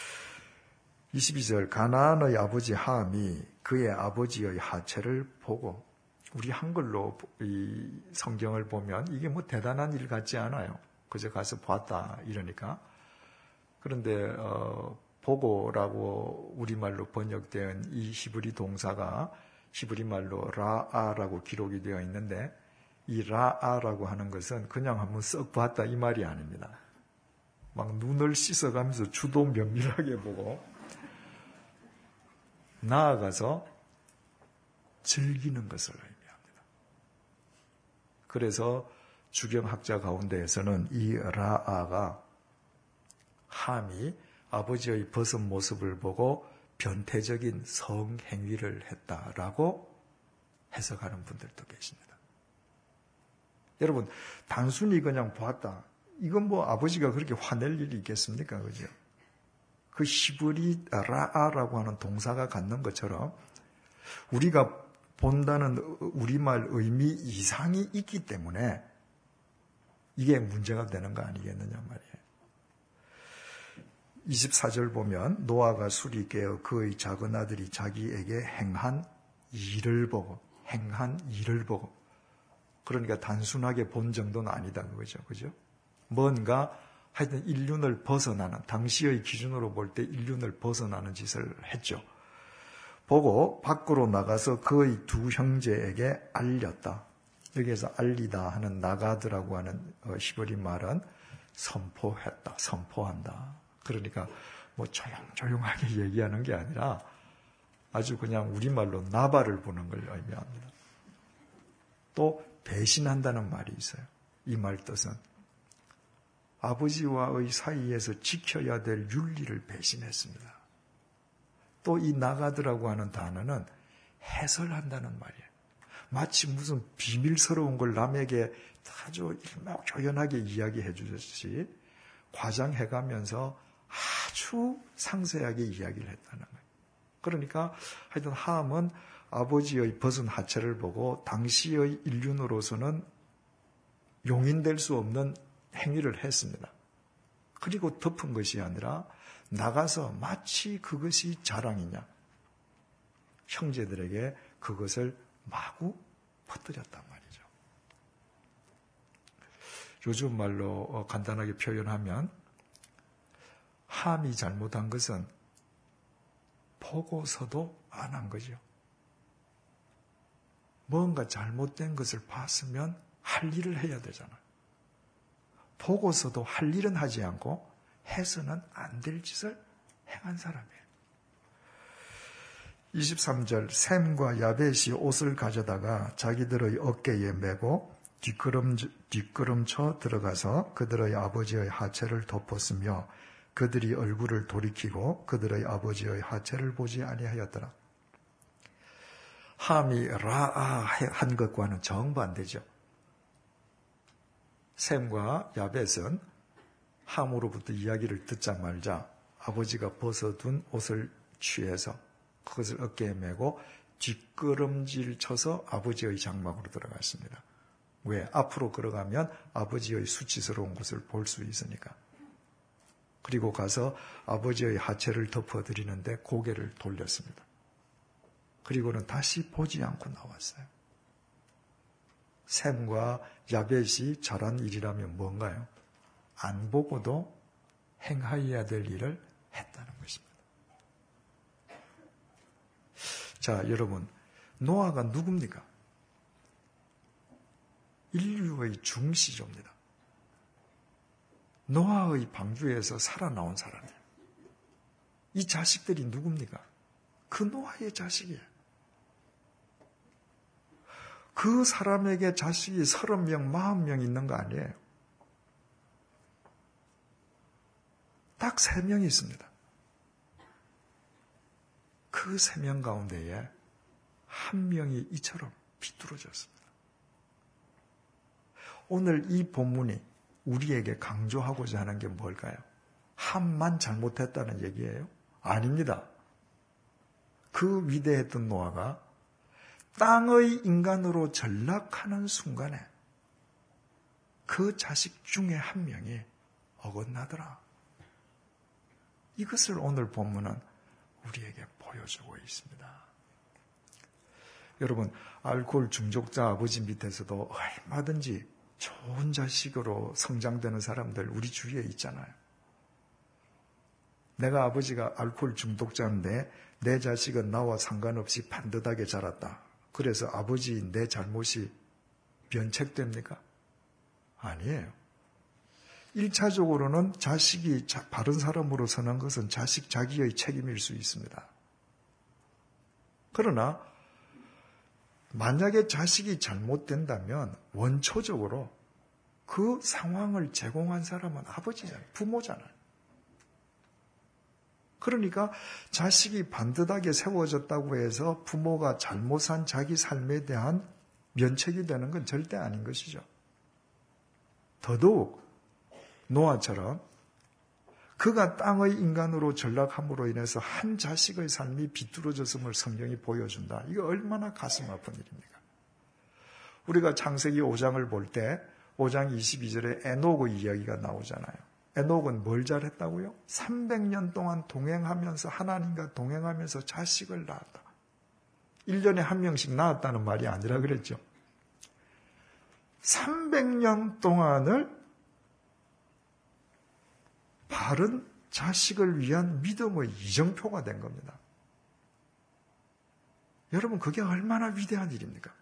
22절 가나안의 아버지 함이 그의 아버지의 하체를 보고 우리 한글로 이 성경을 보면 이게 뭐 대단한 일 같지 않아요. 그저 가서 봤다 이러니까. 그런데 보고라고 우리말로 번역된 이 히브리 동사가 히브리말로 라아라고 기록이 되어 있는데 이 라아라고 하는 것은 그냥 한번 썩 봤다 이 말이 아닙니다. 막 눈을 씻어가면서 주도 면밀하게 보고 나아가서 즐기는 것을 의미합니다. 그래서 주경학자 가운데에서는 이 라아가 함이 아버지의 벗은 모습을 보고 변태적인 성행위를 했다라고 해석하는 분들도 계십니다. 여러분, 단순히 그냥 봤다. 이건 뭐 아버지가 그렇게 화낼 일이 있겠습니까? 그죠? 그 히브리 라아라고 하는 동사가 갖는 것처럼 우리가 본다는 우리말 의미 이상이 있기 때문에 이게 문제가 되는 거 아니겠느냐 말이에요. 24절 보면 노아가 술이 깨어 그의 작은 아들이 자기에게 행한 일을 보고 그러니까 단순하게 본 정도는 아니다 그거죠. 그죠? 뭔가 하여튼 인륜을 벗어나는 당시의 기준으로 볼 때 인륜을 벗어나는 짓을 했죠. 보고 밖으로 나가서 그의 두 형제에게 알렸다. 여기에서 알리다 하는 나가드라고 하는 히브리 말은 선포했다, 선포한다. 그러니까 뭐 조용조용하게 얘기하는 게 아니라 아주 그냥 우리말로 나발을 부는 걸 의미합니다. 또 배신한다는 말이 있어요. 이 말 뜻은 아버지와의 사이에서 지켜야 될 윤리를 배신했습니다. 또 이 나가드라고 하는 단어는 해설한다는 말이에요. 마치 무슨 비밀스러운 걸 남에게 아주 일목요연하게 이야기해 주듯이 과장해가면서 아주 상세하게 이야기를 했다는 거예요. 그러니까 하여튼 함은 아버지의 벗은 하체를 보고 당시의 인륜으로서는 용인될 수 없는 행위를 했습니다. 그리고 덮은 것이 아니라 나가서 마치 그것이 자랑이냐. 형제들에게 그것을 마구 퍼뜨렸단 말이죠. 요즘 말로 간단하게 표현하면 함이 잘못한 것은 보고서도 안 한 거죠. 뭔가 잘못된 것을 봤으면 할 일을 해야 되잖아요. 보고서도 할 일은 하지 않고 해서는 안 될 짓을 행한 사람이에요. 23절 셈과 야벳이 옷을 가져다가 자기들의 어깨에 메고 뒷걸음쳐 들어가서 그들의 아버지의 하체를 덮었으며 그들이 얼굴을 돌이키고 그들의 아버지의 하체를 보지 아니하였더라. 함이 라아 한 것과는 정반대죠. 셈과 야벳은 함으로부터 이야기를 듣자 말자 아버지가 벗어둔 옷을 취해서 그것을 어깨에 메고 뒷걸음질 쳐서 아버지의 장막으로 들어갔습니다. 왜? 앞으로 걸어가면 아버지의 수치스러운 것을 볼 수 있으니까. 그리고 가서 아버지의 하체를 덮어드리는데 고개를 돌렸습니다. 그리고는 다시 보지 않고 나왔어요. 셈과 야벳이 잘한 일이라면 뭔가요? 안 보고도 행하여야 될 일을 했다는 것입니다. 자, 여러분, 노아가 누굽니까? 인류의 중시조입니다. 노아의 방주에서 살아나온 사람이에요. 이 자식들이 누굽니까? 그 노아의 자식이에요. 그 사람에게 자식이 30명, 40명 있는 거 아니에요. 딱 3명이 있습니다. 그 3명 가운데에 한 명이 이처럼 비뚤어졌습니다. 오늘 이 본문이 우리에게 강조하고자 하는 게 뭘까요? 함만 잘못했다는 얘기예요? 아닙니다. 그 위대했던 노아가 땅의 인간으로 전락하는 순간에 그 자식 중에 한 명이 어긋나더라. 이것을 오늘 본문은 우리에게 보여주고 있습니다. 여러분, 알코올 중독자 아버지 밑에서도 얼마든지 좋은 자식으로 성장되는 사람들 우리 주위에 있잖아요. 내가 아버지가 알코올 중독자인데 내 자식은 나와 상관없이 반듯하게 자랐다. 그래서 아버지인 내 잘못이 면책됩니까? 아니에요. 1차적으로는 자식이 바른 사람으로 서는 것은 자식 자기의 책임일 수 있습니다. 그러나 만약에 자식이 잘못된다면 원초적으로 그 상황을 제공한 사람은 아버지잖아요. 부모잖아요. 그러니까 자식이 반듯하게 세워졌다고 해서 부모가 잘못한 자기 삶에 대한 면책이 되는 건 절대 아닌 것이죠. 더더욱 노아처럼 그가 땅의 인간으로 전락함으로 인해서 한 자식의 삶이 비뚤어졌음을 성경이 보여준다. 이거 얼마나 가슴 아픈 일입니까? 우리가 창세기 5장을 볼 때 5장 22절에 에녹의 이야기가 나오잖아요. 에녹은 뭘 잘했다고요? 300년 동안 동행하면서 하나님과 동행하면서 자식을 낳았다. 1년에 한 명씩 낳았다는 말이 아니라 그랬죠. 300년 동안을 바른 자식을 위한 믿음의 이정표가 된 겁니다. 여러분, 그게 얼마나 위대한 일입니까?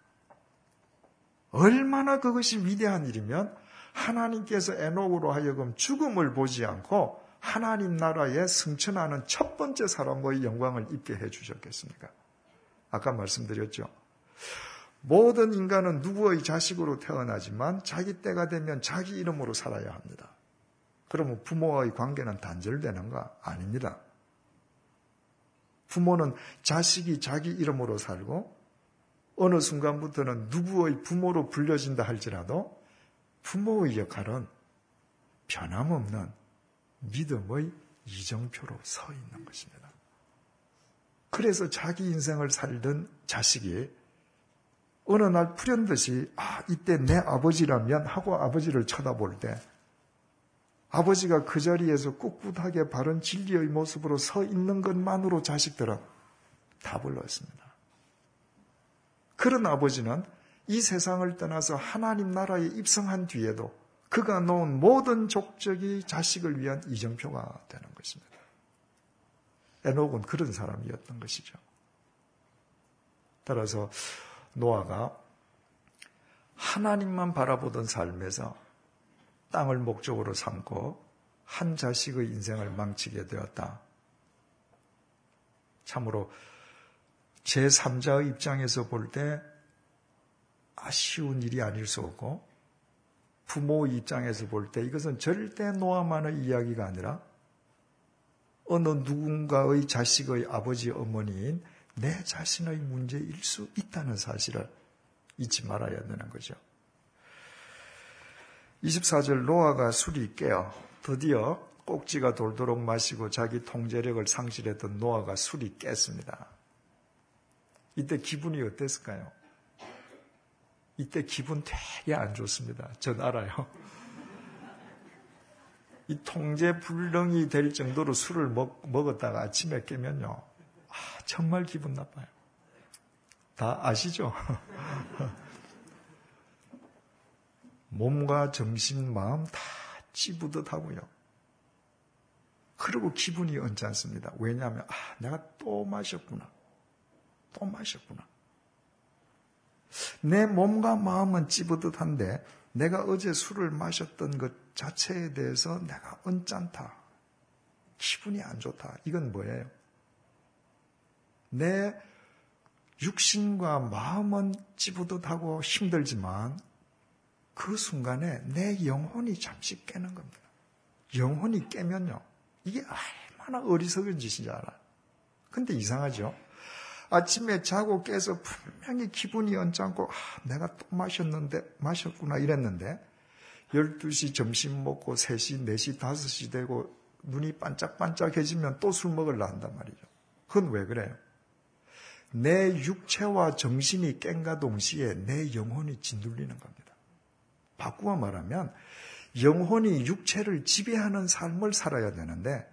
얼마나 그것이 위대한 일이면 하나님께서 에녹으로 하여금 죽음을 보지 않고 하나님 나라에 승천하는 첫 번째 사람의 영광을 입게 해주셨겠습니까? 아까 말씀드렸죠. 모든 인간은 누구의 자식으로 태어나지만 자기 때가 되면 자기 이름으로 살아야 합니다. 그러면 부모와의 관계는 단절되는가? 아닙니다. 부모는 자식이 자기 이름으로 살고 어느 순간부터는 누구의 부모로 불려진다 할지라도 부모의 역할은 변함없는 믿음의 이정표로 서 있는 것입니다. 그래서 자기 인생을 살던 자식이 어느 날 불현듯이 이때 내 아버지라면 하고 아버지를 쳐다볼 때 아버지가 그 자리에서 꿋꿋하게 바른 진리의 모습으로 서 있는 것만으로 자식들은 답을 얻습니다. 그런 아버지는 이 세상을 떠나서 하나님 나라에 입성한 뒤에도 그가 놓은 모든 족적이 자식을 위한 이정표가 되는 것입니다. 에녹은 그런 사람이었던 것이죠. 따라서 노아가 하나님만 바라보던 삶에서 땅을 목적으로 삼고 한 자식의 인생을 망치게 되었다. 참으로 제3자의 입장에서 볼 때 아쉬운 일이 아닐 수 없고, 부모의 입장에서 볼 때 이것은 절대 노아만의 이야기가 아니라 어느 누군가의 자식의 아버지 어머니인 내 자신의 문제일 수 있다는 사실을 잊지 말아야 되는 거죠. 24절 노아가 술이 깨어 드디어 꼭지가 돌도록 마시고 자기 통제력을 상실했던 노아가 술이 깼습니다. 이때 기분이 어땠을까요? 이때 기분 되게 안 좋습니다. 전 알아요. 이 통제불능이 될 정도로 술을 먹었다가 아침에 깨면요, 정말 기분 나빠요. 다 아시죠? 몸과 정신, 마음 다 찌부듯하고요. 그리고 기분이 언짢습니다. 왜냐하면 내가 또 마셨구나. 또 마셨구나. 내 몸과 마음은 찌부듯한데 내가 어제 술을 마셨던 것 자체에 대해서 내가 언짢다. 기분이 안 좋다. 이건 뭐예요? 내 육신과 마음은 찌부듯하고 힘들지만 그 순간에 내 영혼이 잠시 깨는 겁니다. 영혼이 깨면요, 이게 얼마나 어리석은 짓인지 알아요. 근데 이상하죠? 아침에 자고 깨서 분명히 기분이 언짢고 내가 또 마셨구나 이랬는데 12시 점심 먹고 3시, 4시, 5시 되고 눈이 반짝반짝해지면 또 술 먹으려 한단 말이죠. 그건 왜 그래요? 내 육체와 정신이 깬과 동시에 내 영혼이 짓눌리는 겁니다. 바꾸어 말하면 영혼이 육체를 지배하는 삶을 살아야 되는데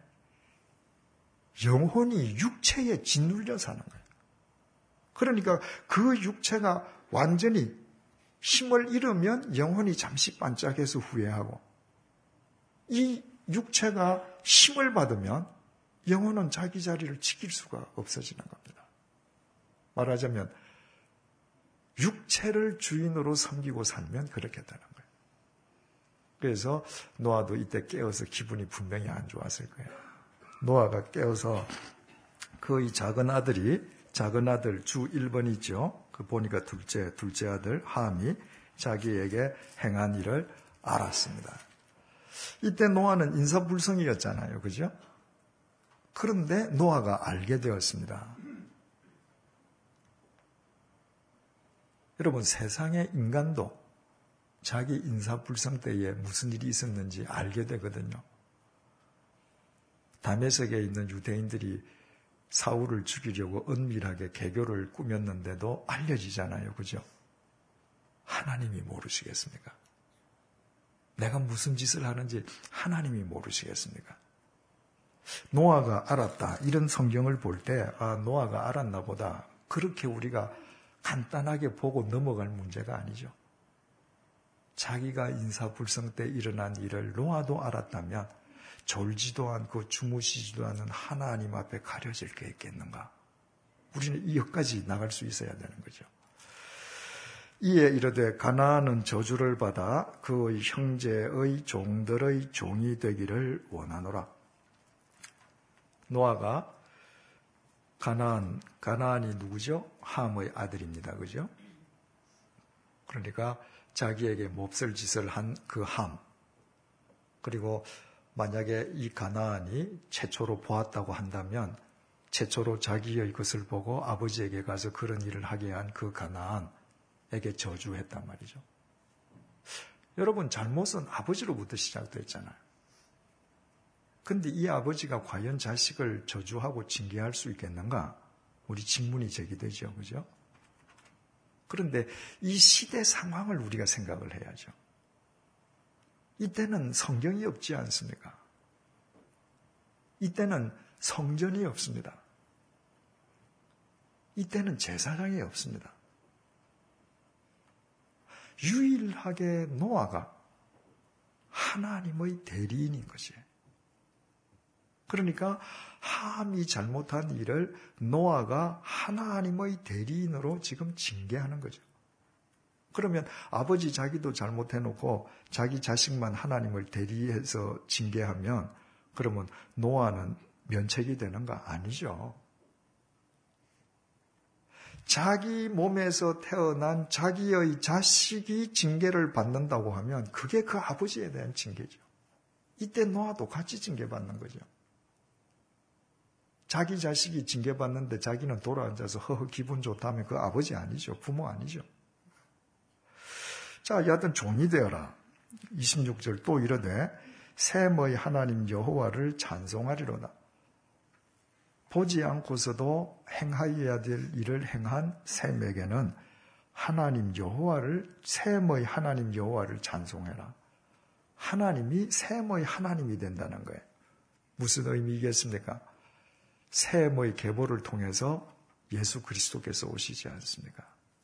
영혼이 육체에 짓눌려 사는 거예요. 그러니까 그 육체가 완전히 힘을 잃으면 영혼이 잠시 반짝해서 후회하고, 이 육체가 힘을 받으면 영혼은 자기 자리를 지킬 수가 없어지는 겁니다. 말하자면 육체를 주인으로 섬기고 살면 그렇게 되는 거예요. 그래서 노아도 이때 깨어서 기분이 분명히 안 좋았을 거예요. 노아가 깨어서 그의 작은 아들 주 1번이죠. 그 보니까 둘째 아들 함이 자기에게 행한 일을 알았습니다. 이때 노아는 인사불성이었잖아요. 그죠? 그런데 노아가 알게 되었습니다. 여러분, 세상의 인간도 자기 인사불성 때에 무슨 일이 있었는지 알게 되거든요. 다메섹에 있는 유대인들이 사울을 죽이려고 은밀하게 계교를 꾸몄는데도 알려지잖아요. 그죠? 하나님이 모르시겠습니까? 내가 무슨 짓을 하는지 하나님이 모르시겠습니까? 노아가 알았다. 이런 성경을 볼 때 노아가 알았나 보다. 그렇게 우리가 간단하게 보고 넘어갈 문제가 아니죠. 자기가 인사불성 때 일어난 일을 노아도 알았다면 졸지도 않고 주무시지도 않은 하나님 앞에 가려질 게 있겠는가? 우리는 여기까지 나갈 수 있어야 되는 거죠. 이에 이르되 가나안은 저주를 받아 그의 형제의 종들의 종이 되기를 원하노라. 노아가 가나안이 누구죠? 함의 아들입니다. 그죠? 그러니까 자기에게 몹쓸 짓을 한 그 함, 그리고 만약에 이 가나안이 최초로 보았다고 한다면 최초로 자기의 것을 보고 아버지에게 가서 그런 일을 하게 한 그 가나안에게 저주했단 말이죠. 여러분, 잘못은 아버지로부터 시작됐잖아요. 근데 이 아버지가 과연 자식을 저주하고 징계할 수 있겠는가? 우리 질문이 제기되죠. 그죠? 그런데 이 시대 상황을 우리가 생각을 해야죠. 이때는 성경이 없지 않습니까? 이때는 성전이 없습니다. 이때는 제사장이 없습니다. 유일하게 노아가 하나님의 대리인인 것이에요. 그러니까 함이 잘못한 일을 노아가 하나님의 대리인으로 지금 징계하는 거죠. 그러면 아버지 자기도 잘못해놓고 자기 자식만 하나님을 대리해서 징계하면 그러면 노아는 면책이 되는 거 아니죠. 자기 몸에서 태어난 자기의 자식이 징계를 받는다고 하면 그게 그 아버지에 대한 징계죠. 이때 노아도 같이 징계받는 거죠. 자기 자식이 징계받는데 자기는 돌아앉아서 허허 기분 좋다면 그 아버지 아니죠. 부모 아니죠. 자, 여하튼 종이 되어라. 26절 또 이르되 셈의 하나님 여호와를 찬송하리로다. 보지 않고서도 행하여야 될 일을 행한 셈에게는 하나님 여호와를, 셈의 하나님 여호와를 찬송해라. 하나님이 셈의 하나님이 된다는 거예요. 무슨 의미겠습니까? 셈의 계보를 통해서 예수 그리스도께서 오시지 않습니까?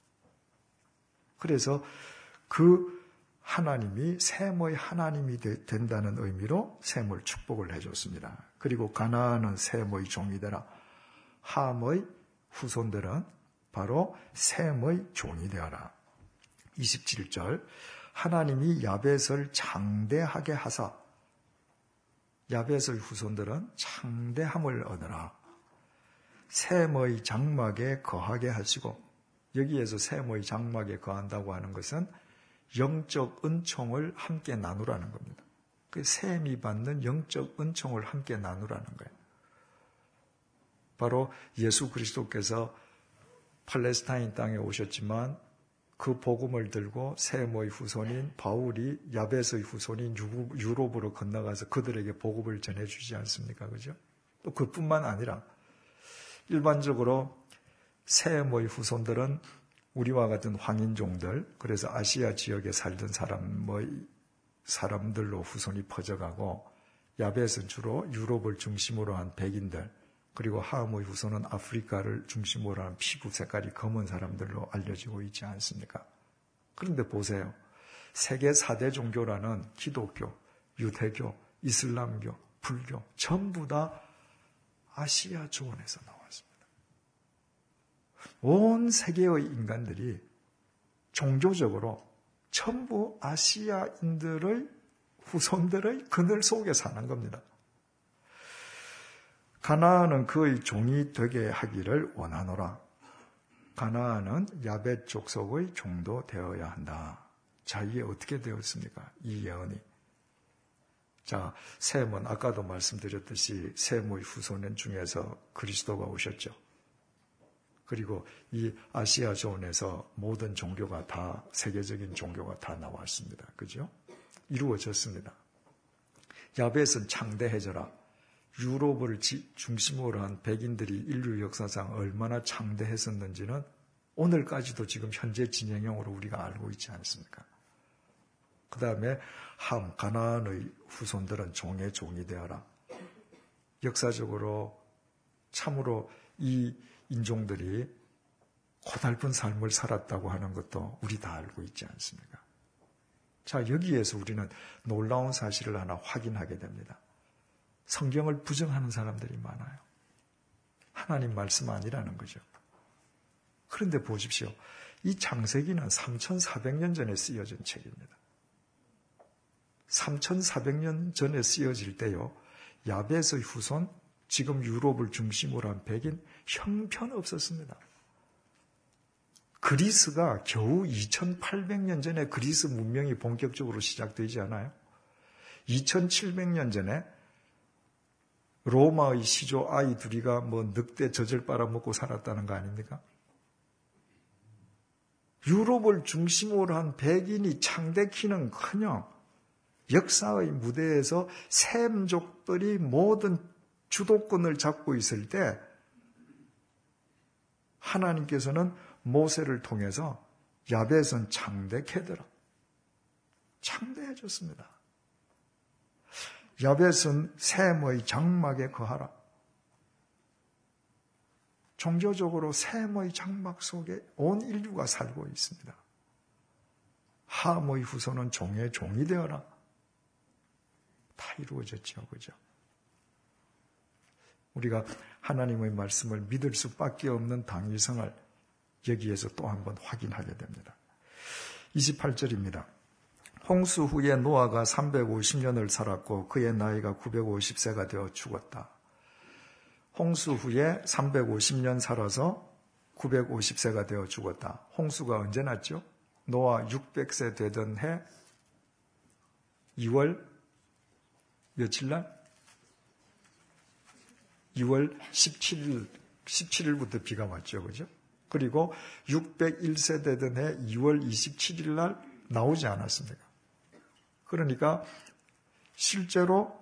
그래서 그 하나님이 셈의 하나님이 된다는 의미로 셈을 축복을 해줬습니다. 그리고 가나안은 셈의 종이 되라. 함의 후손들은 바로 셈의 종이 되어라. 27절 하나님이 야벳을 장대하게 하사, 야벳의 후손들은 장대함을 얻으라. 셈의 장막에 거하게 하시고, 여기에서 셈의 장막에 거한다고 하는 것은 영적 은총을 함께 나누라는 겁니다. 그 셈이 받는 영적 은총을 함께 나누라는 거예요. 바로 예수 그리스도께서 팔레스타인 땅에 오셨지만 그 복음을 들고 셈의 후손인 바울이 야벳의 후손인 유럽으로 건너가서 그들에게 복음을 전해주지 않습니까? 그죠? 또 그뿐만 아니라 일반적으로 셈의 후손들은 우리와 같은 황인종들, 그래서 아시아 지역에 살던 사람들로 후손이 퍼져가고, 야벳은 주로 유럽을 중심으로 한 백인들, 그리고 함의 후손은 아프리카를 중심으로 한 피부 색깔이 검은 사람들로 알려지고 있지 않습니까? 그런데 보세요. 세계 4대 종교라는 기독교, 유대교, 이슬람교, 불교 전부 다 아시아 조원에서 나왔습니다. 온 세계의 인간들이 종교적으로 전부 아시아인들의 후손들의 그늘 속에 사는 겁니다. 가나안은 그의 종이 되게 하기를 원하노라. 가나안은 야벳 족속의 종도 되어야 한다. 자, 이게 어떻게 되었습니까? 이 예언이. 자, 셈은 아까도 말씀드렸듯이 셈의 후손 중에서 그리스도가 오셨죠. 그리고 이 아시아 조원에서 모든 종교가 다, 세계적인 종교가 다 나왔습니다. 그죠? 이루어졌습니다. 야벳은 창대해져라. 유럽을 중심으로 한 백인들이 인류 역사상 얼마나 창대했었는지는 오늘까지도 지금 현재 진행형으로 우리가 알고 있지 않습니까? 그 다음에 함, 가나안의 후손들은 종의 종이 되어라. 역사적으로 참으로 이 인종들이 고달픈 삶을 살았다고 하는 것도 우리 다 알고 있지 않습니까? 자, 여기에서 우리는 놀라운 사실을 하나 확인하게 됩니다. 성경을 부정하는 사람들이 많아요. 하나님 말씀 아니라는 거죠. 그런데 보십시오. 이 창세기는 3,400년 전에 쓰여진 책입니다. 3,400년 전에 쓰여질 때요, 야벳의 후손, 지금 유럽을 중심으로 한 백인 형편없었습니다. 그리스가 겨우 2,800년 전에 그리스 문명이 본격적으로 시작되지 않아요? 2,700년 전에 로마의 시조 아이 둘이가 늑대 젖을 빨아먹고 살았다는 거 아닙니까? 유럽을 중심으로 한 백인이 창대키는커녕 역사의 무대에서 셈족들이 모든 주도권을 잡고 있을 때 하나님께서는 모세를 통해서 야벳은 창대케더라. 창대해졌습니다. 야벳은 셈의 장막에 거하라. 종교적으로 셈의 장막 속에 온 인류가 살고 있습니다. 함의 후손은 종의 종이 되어라. 다 이루어졌죠. 그죠? 우리가 하나님의 말씀을 믿을 수밖에 없는 당위성을 여기에서 또 한번 확인하게 됩니다. 28절입니다. 홍수 후에 노아가 350년을 살았고 그의 나이가 950세가 되어 죽었다. 홍수 후에 350년 살아서 950세가 되어 죽었다. 홍수가 언제 났죠? 노아 600세 되던 해 2월 며칠 날? 2월 17일부터 비가 왔죠. 그죠? 그리고 601세 되던 해 2월 27일 날 나오지 않았습니까? 그러니까 실제로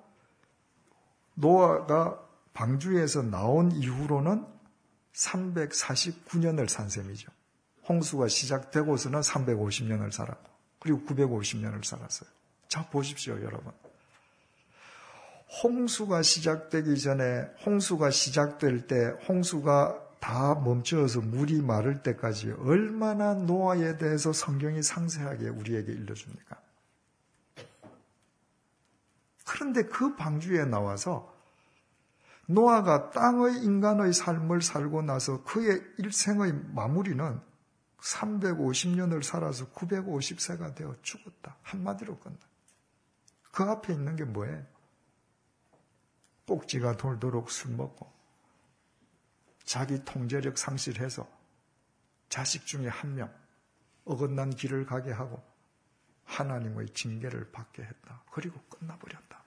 노아가 방주에서 나온 이후로는 349년을 산 셈이죠. 홍수가 시작되고서는 350년을 살았고 그리고 950년을 살았어요. 자 보십시오 여러분. 홍수가 시작되기 전에 홍수가 시작될 때 홍수가 다 멈춰서 물이 마를 때까지 얼마나 노아에 대해서 성경이 상세하게 우리에게 일러줍니까? 그런데 그 방주에 나와서 노아가 땅의 인간의 삶을 살고 나서 그의 일생의 마무리는 350년을 살아서 950세가 되어 죽었다. 한마디로 끝나. 그 앞에 있는 게 뭐예요? 꼭지가 돌도록 술 먹고 자기 통제력 상실해서 자식 중에 한 명 어긋난 길을 가게 하고 하나님의 징계를 받게 했다. 그리고 끝나버렸다.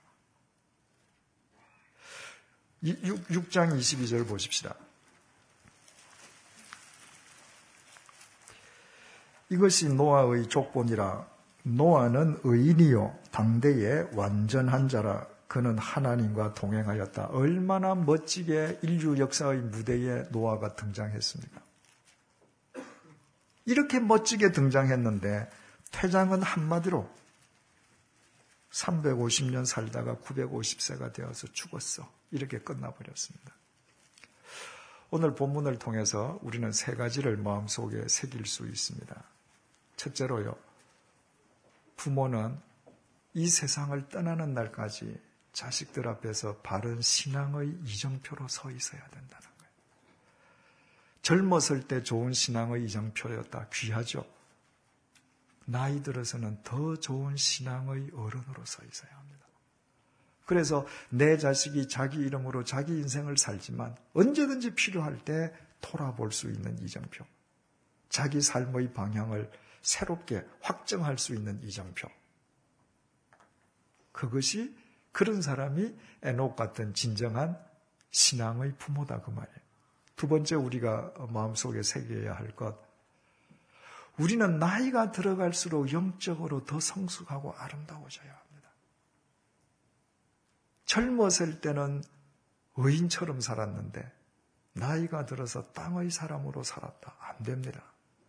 6장 22절 보십시다. 이것이 노아의 족본이라. 노아는 의인이요 당대의 완전한 자라. 그는 하나님과 동행하였다. 얼마나 멋지게 인류 역사의 무대에 노아가 등장했습니까? 이렇게 멋지게 등장했는데 퇴장은 한마디로 350년 살다가 950세가 되어서 죽었어. 이렇게 끝나버렸습니다. 오늘 본문을 통해서 우리는 세 가지를 마음속에 새길 수 있습니다. 첫째로요. 부모는 이 세상을 떠나는 날까지 자식들 앞에서 바른 신앙의 이정표로 서 있어야 된다는 거예요. 젊었을 때 좋은 신앙의 이정표였다. 귀하죠. 나이 들어서는 더 좋은 신앙의 어른으로 서 있어야 합니다. 그래서 내 자식이 자기 이름으로 자기 인생을 살지만 언제든지 필요할 때 돌아볼 수 있는 이정표. 자기 삶의 방향을 새롭게 확정할 수 있는 이정표. 그것이 그런 사람이 에녹 같은 진정한 신앙의 부모다 그 말이에요. 두 번째 우리가 마음속에 새겨야 할 것. 우리는 나이가 들어갈수록 영적으로 더 성숙하고 아름다워져야 합니다. 젊었을 때는 의인처럼 살았는데 나이가 들어서 땅의 사람으로 살았다. 안 됩니다.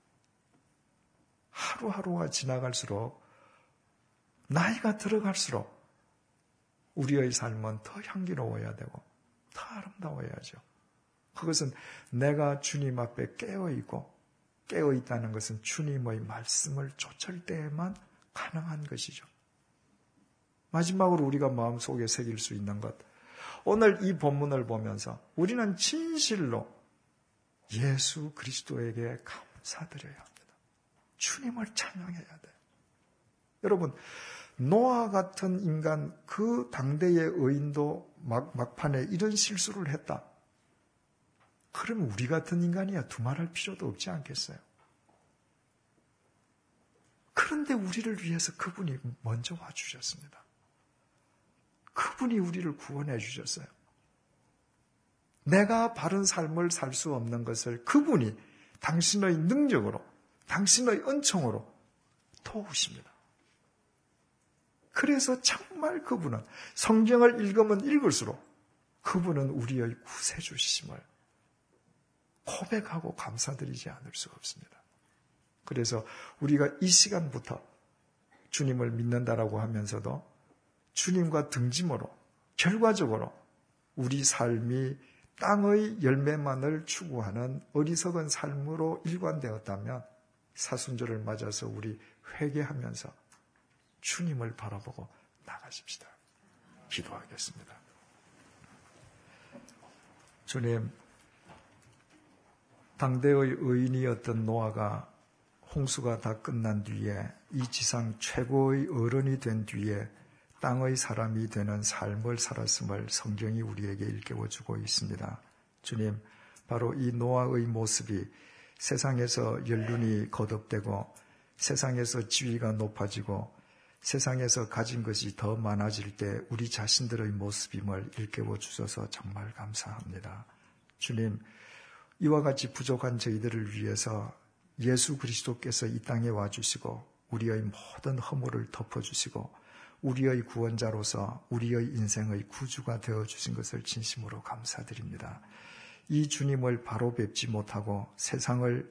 하루하루가 지나갈수록 나이가 들어갈수록 우리의 삶은 더 향기로워야 되고 더 아름다워야죠. 그것은 내가 주님 앞에 깨어있고 깨어있다는 것은 주님의 말씀을 좇을 때에만 가능한 것이죠. 마지막으로 우리가 마음속에 새길 수 있는 것. 오늘 이 본문을 보면서 우리는 진실로 예수 그리스도에게 감사드려야 합니다. 주님을 찬양해야 돼요. 여러분, 노아 같은 인간, 그 당대의 의인도 막판에 이런 실수를 했다. 그럼 우리 같은 인간이야 두말할 필요도 없지 않겠어요? 그런데 우리를 위해서 그분이 먼저 와주셨습니다. 그분이 우리를 구원해 주셨어요. 내가 바른 삶을 살 수 없는 것을 그분이 당신의 능력으로, 당신의 은총으로 도우십니다. 그래서 정말 그분은 성경을 읽으면 읽을수록 그분은 우리의 구세주심을 고백하고 감사드리지 않을 수가 없습니다. 그래서 우리가 이 시간부터 주님을 믿는다라고 하면서도 주님과 등짐으로 결과적으로 우리 삶이 땅의 열매만을 추구하는 어리석은 삶으로 일관되었다면 사순절을 맞아서 우리 회개하면서 주님을 바라보고 나가십시다. 기도하겠습니다. 주님, 당대의 의인이었던 노아가 홍수가 다 끝난 뒤에 이 지상 최고의 어른이 된 뒤에 땅의 사람이 되는 삶을 살았음을 성경이 우리에게 일깨워주고 있습니다. 주님, 바로 이 노아의 모습이 세상에서 연륜이 거듭되고 세상에서 지위가 높아지고 세상에서 가진 것이 더 많아질 때 우리 자신들의 모습임을 일깨워 주셔서 정말 감사합니다. 주님, 이와 같이 부족한 저희들을 위해서 예수 그리스도께서 이 땅에 와주시고 우리의 모든 허물을 덮어주시고 우리의 구원자로서 우리의 인생의 구주가 되어주신 것을 진심으로 감사드립니다. 이 주님을 바로 뵙지 못하고 세상을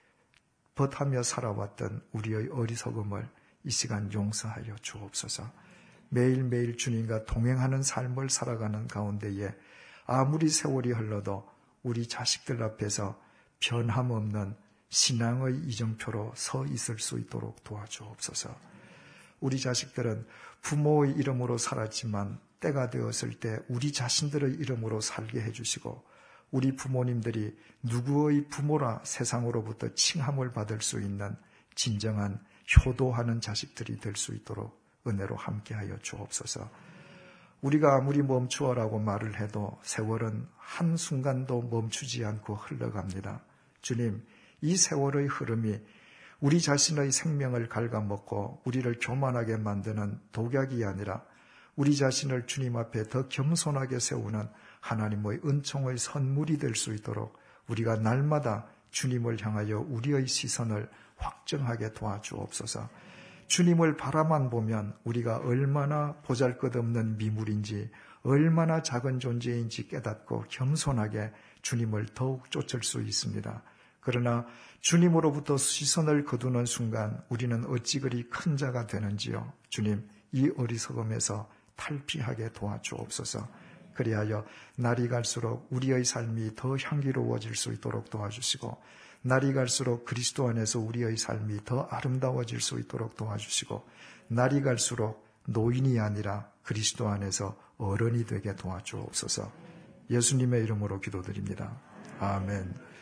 벗하며 살아왔던 우리의 어리석음을 이 시간 용서하여 주옵소서. 매일매일 주님과 동행하는 삶을 살아가는 가운데에 아무리 세월이 흘러도 우리 자식들 앞에서 변함없는 신앙의 이정표로 서 있을 수 있도록 도와주옵소서. 우리 자식들은 부모의 이름으로 살았지만 때가 되었을 때 우리 자신들의 이름으로 살게 해주시고 우리 부모님들이 누구의 부모라 세상으로부터 칭함을 받을 수 있는 진정한 효도하는 자식들이 될 수 있도록 은혜로 함께하여 주옵소서. 우리가 아무리 멈추어라고 말을 해도 세월은 한순간도 멈추지 않고 흘러갑니다. 주님, 이 세월의 흐름이 우리 자신의 생명을 갉아먹고 우리를 교만하게 만드는 독약이 아니라 우리 자신을 주님 앞에 더 겸손하게 세우는 하나님의 은총의 선물이 될 수 있도록 우리가 날마다 주님을 향하여 우리의 시선을 확정하게 도와주옵소서. 주님을 바라만 보면 우리가 얼마나 보잘것없는 미물인지 얼마나 작은 존재인지 깨닫고 겸손하게 주님을 더욱 쫓을 수 있습니다. 그러나 주님으로부터 시선을 거두는 순간 우리는 어찌 그리 큰 자가 되는지요. 주님, 이 어리석음에서 탈피하게 도와주옵소서. 그리하여 날이 갈수록 우리의 삶이 더 향기로워질 수 있도록 도와주시고 날이 갈수록 그리스도 안에서 우리의 삶이 더 아름다워질 수 있도록 도와주시고 날이 갈수록 노인이 아니라 그리스도 안에서 어른이 되게 도와주옵소서. 예수님의 이름으로 기도드립니다. 아멘.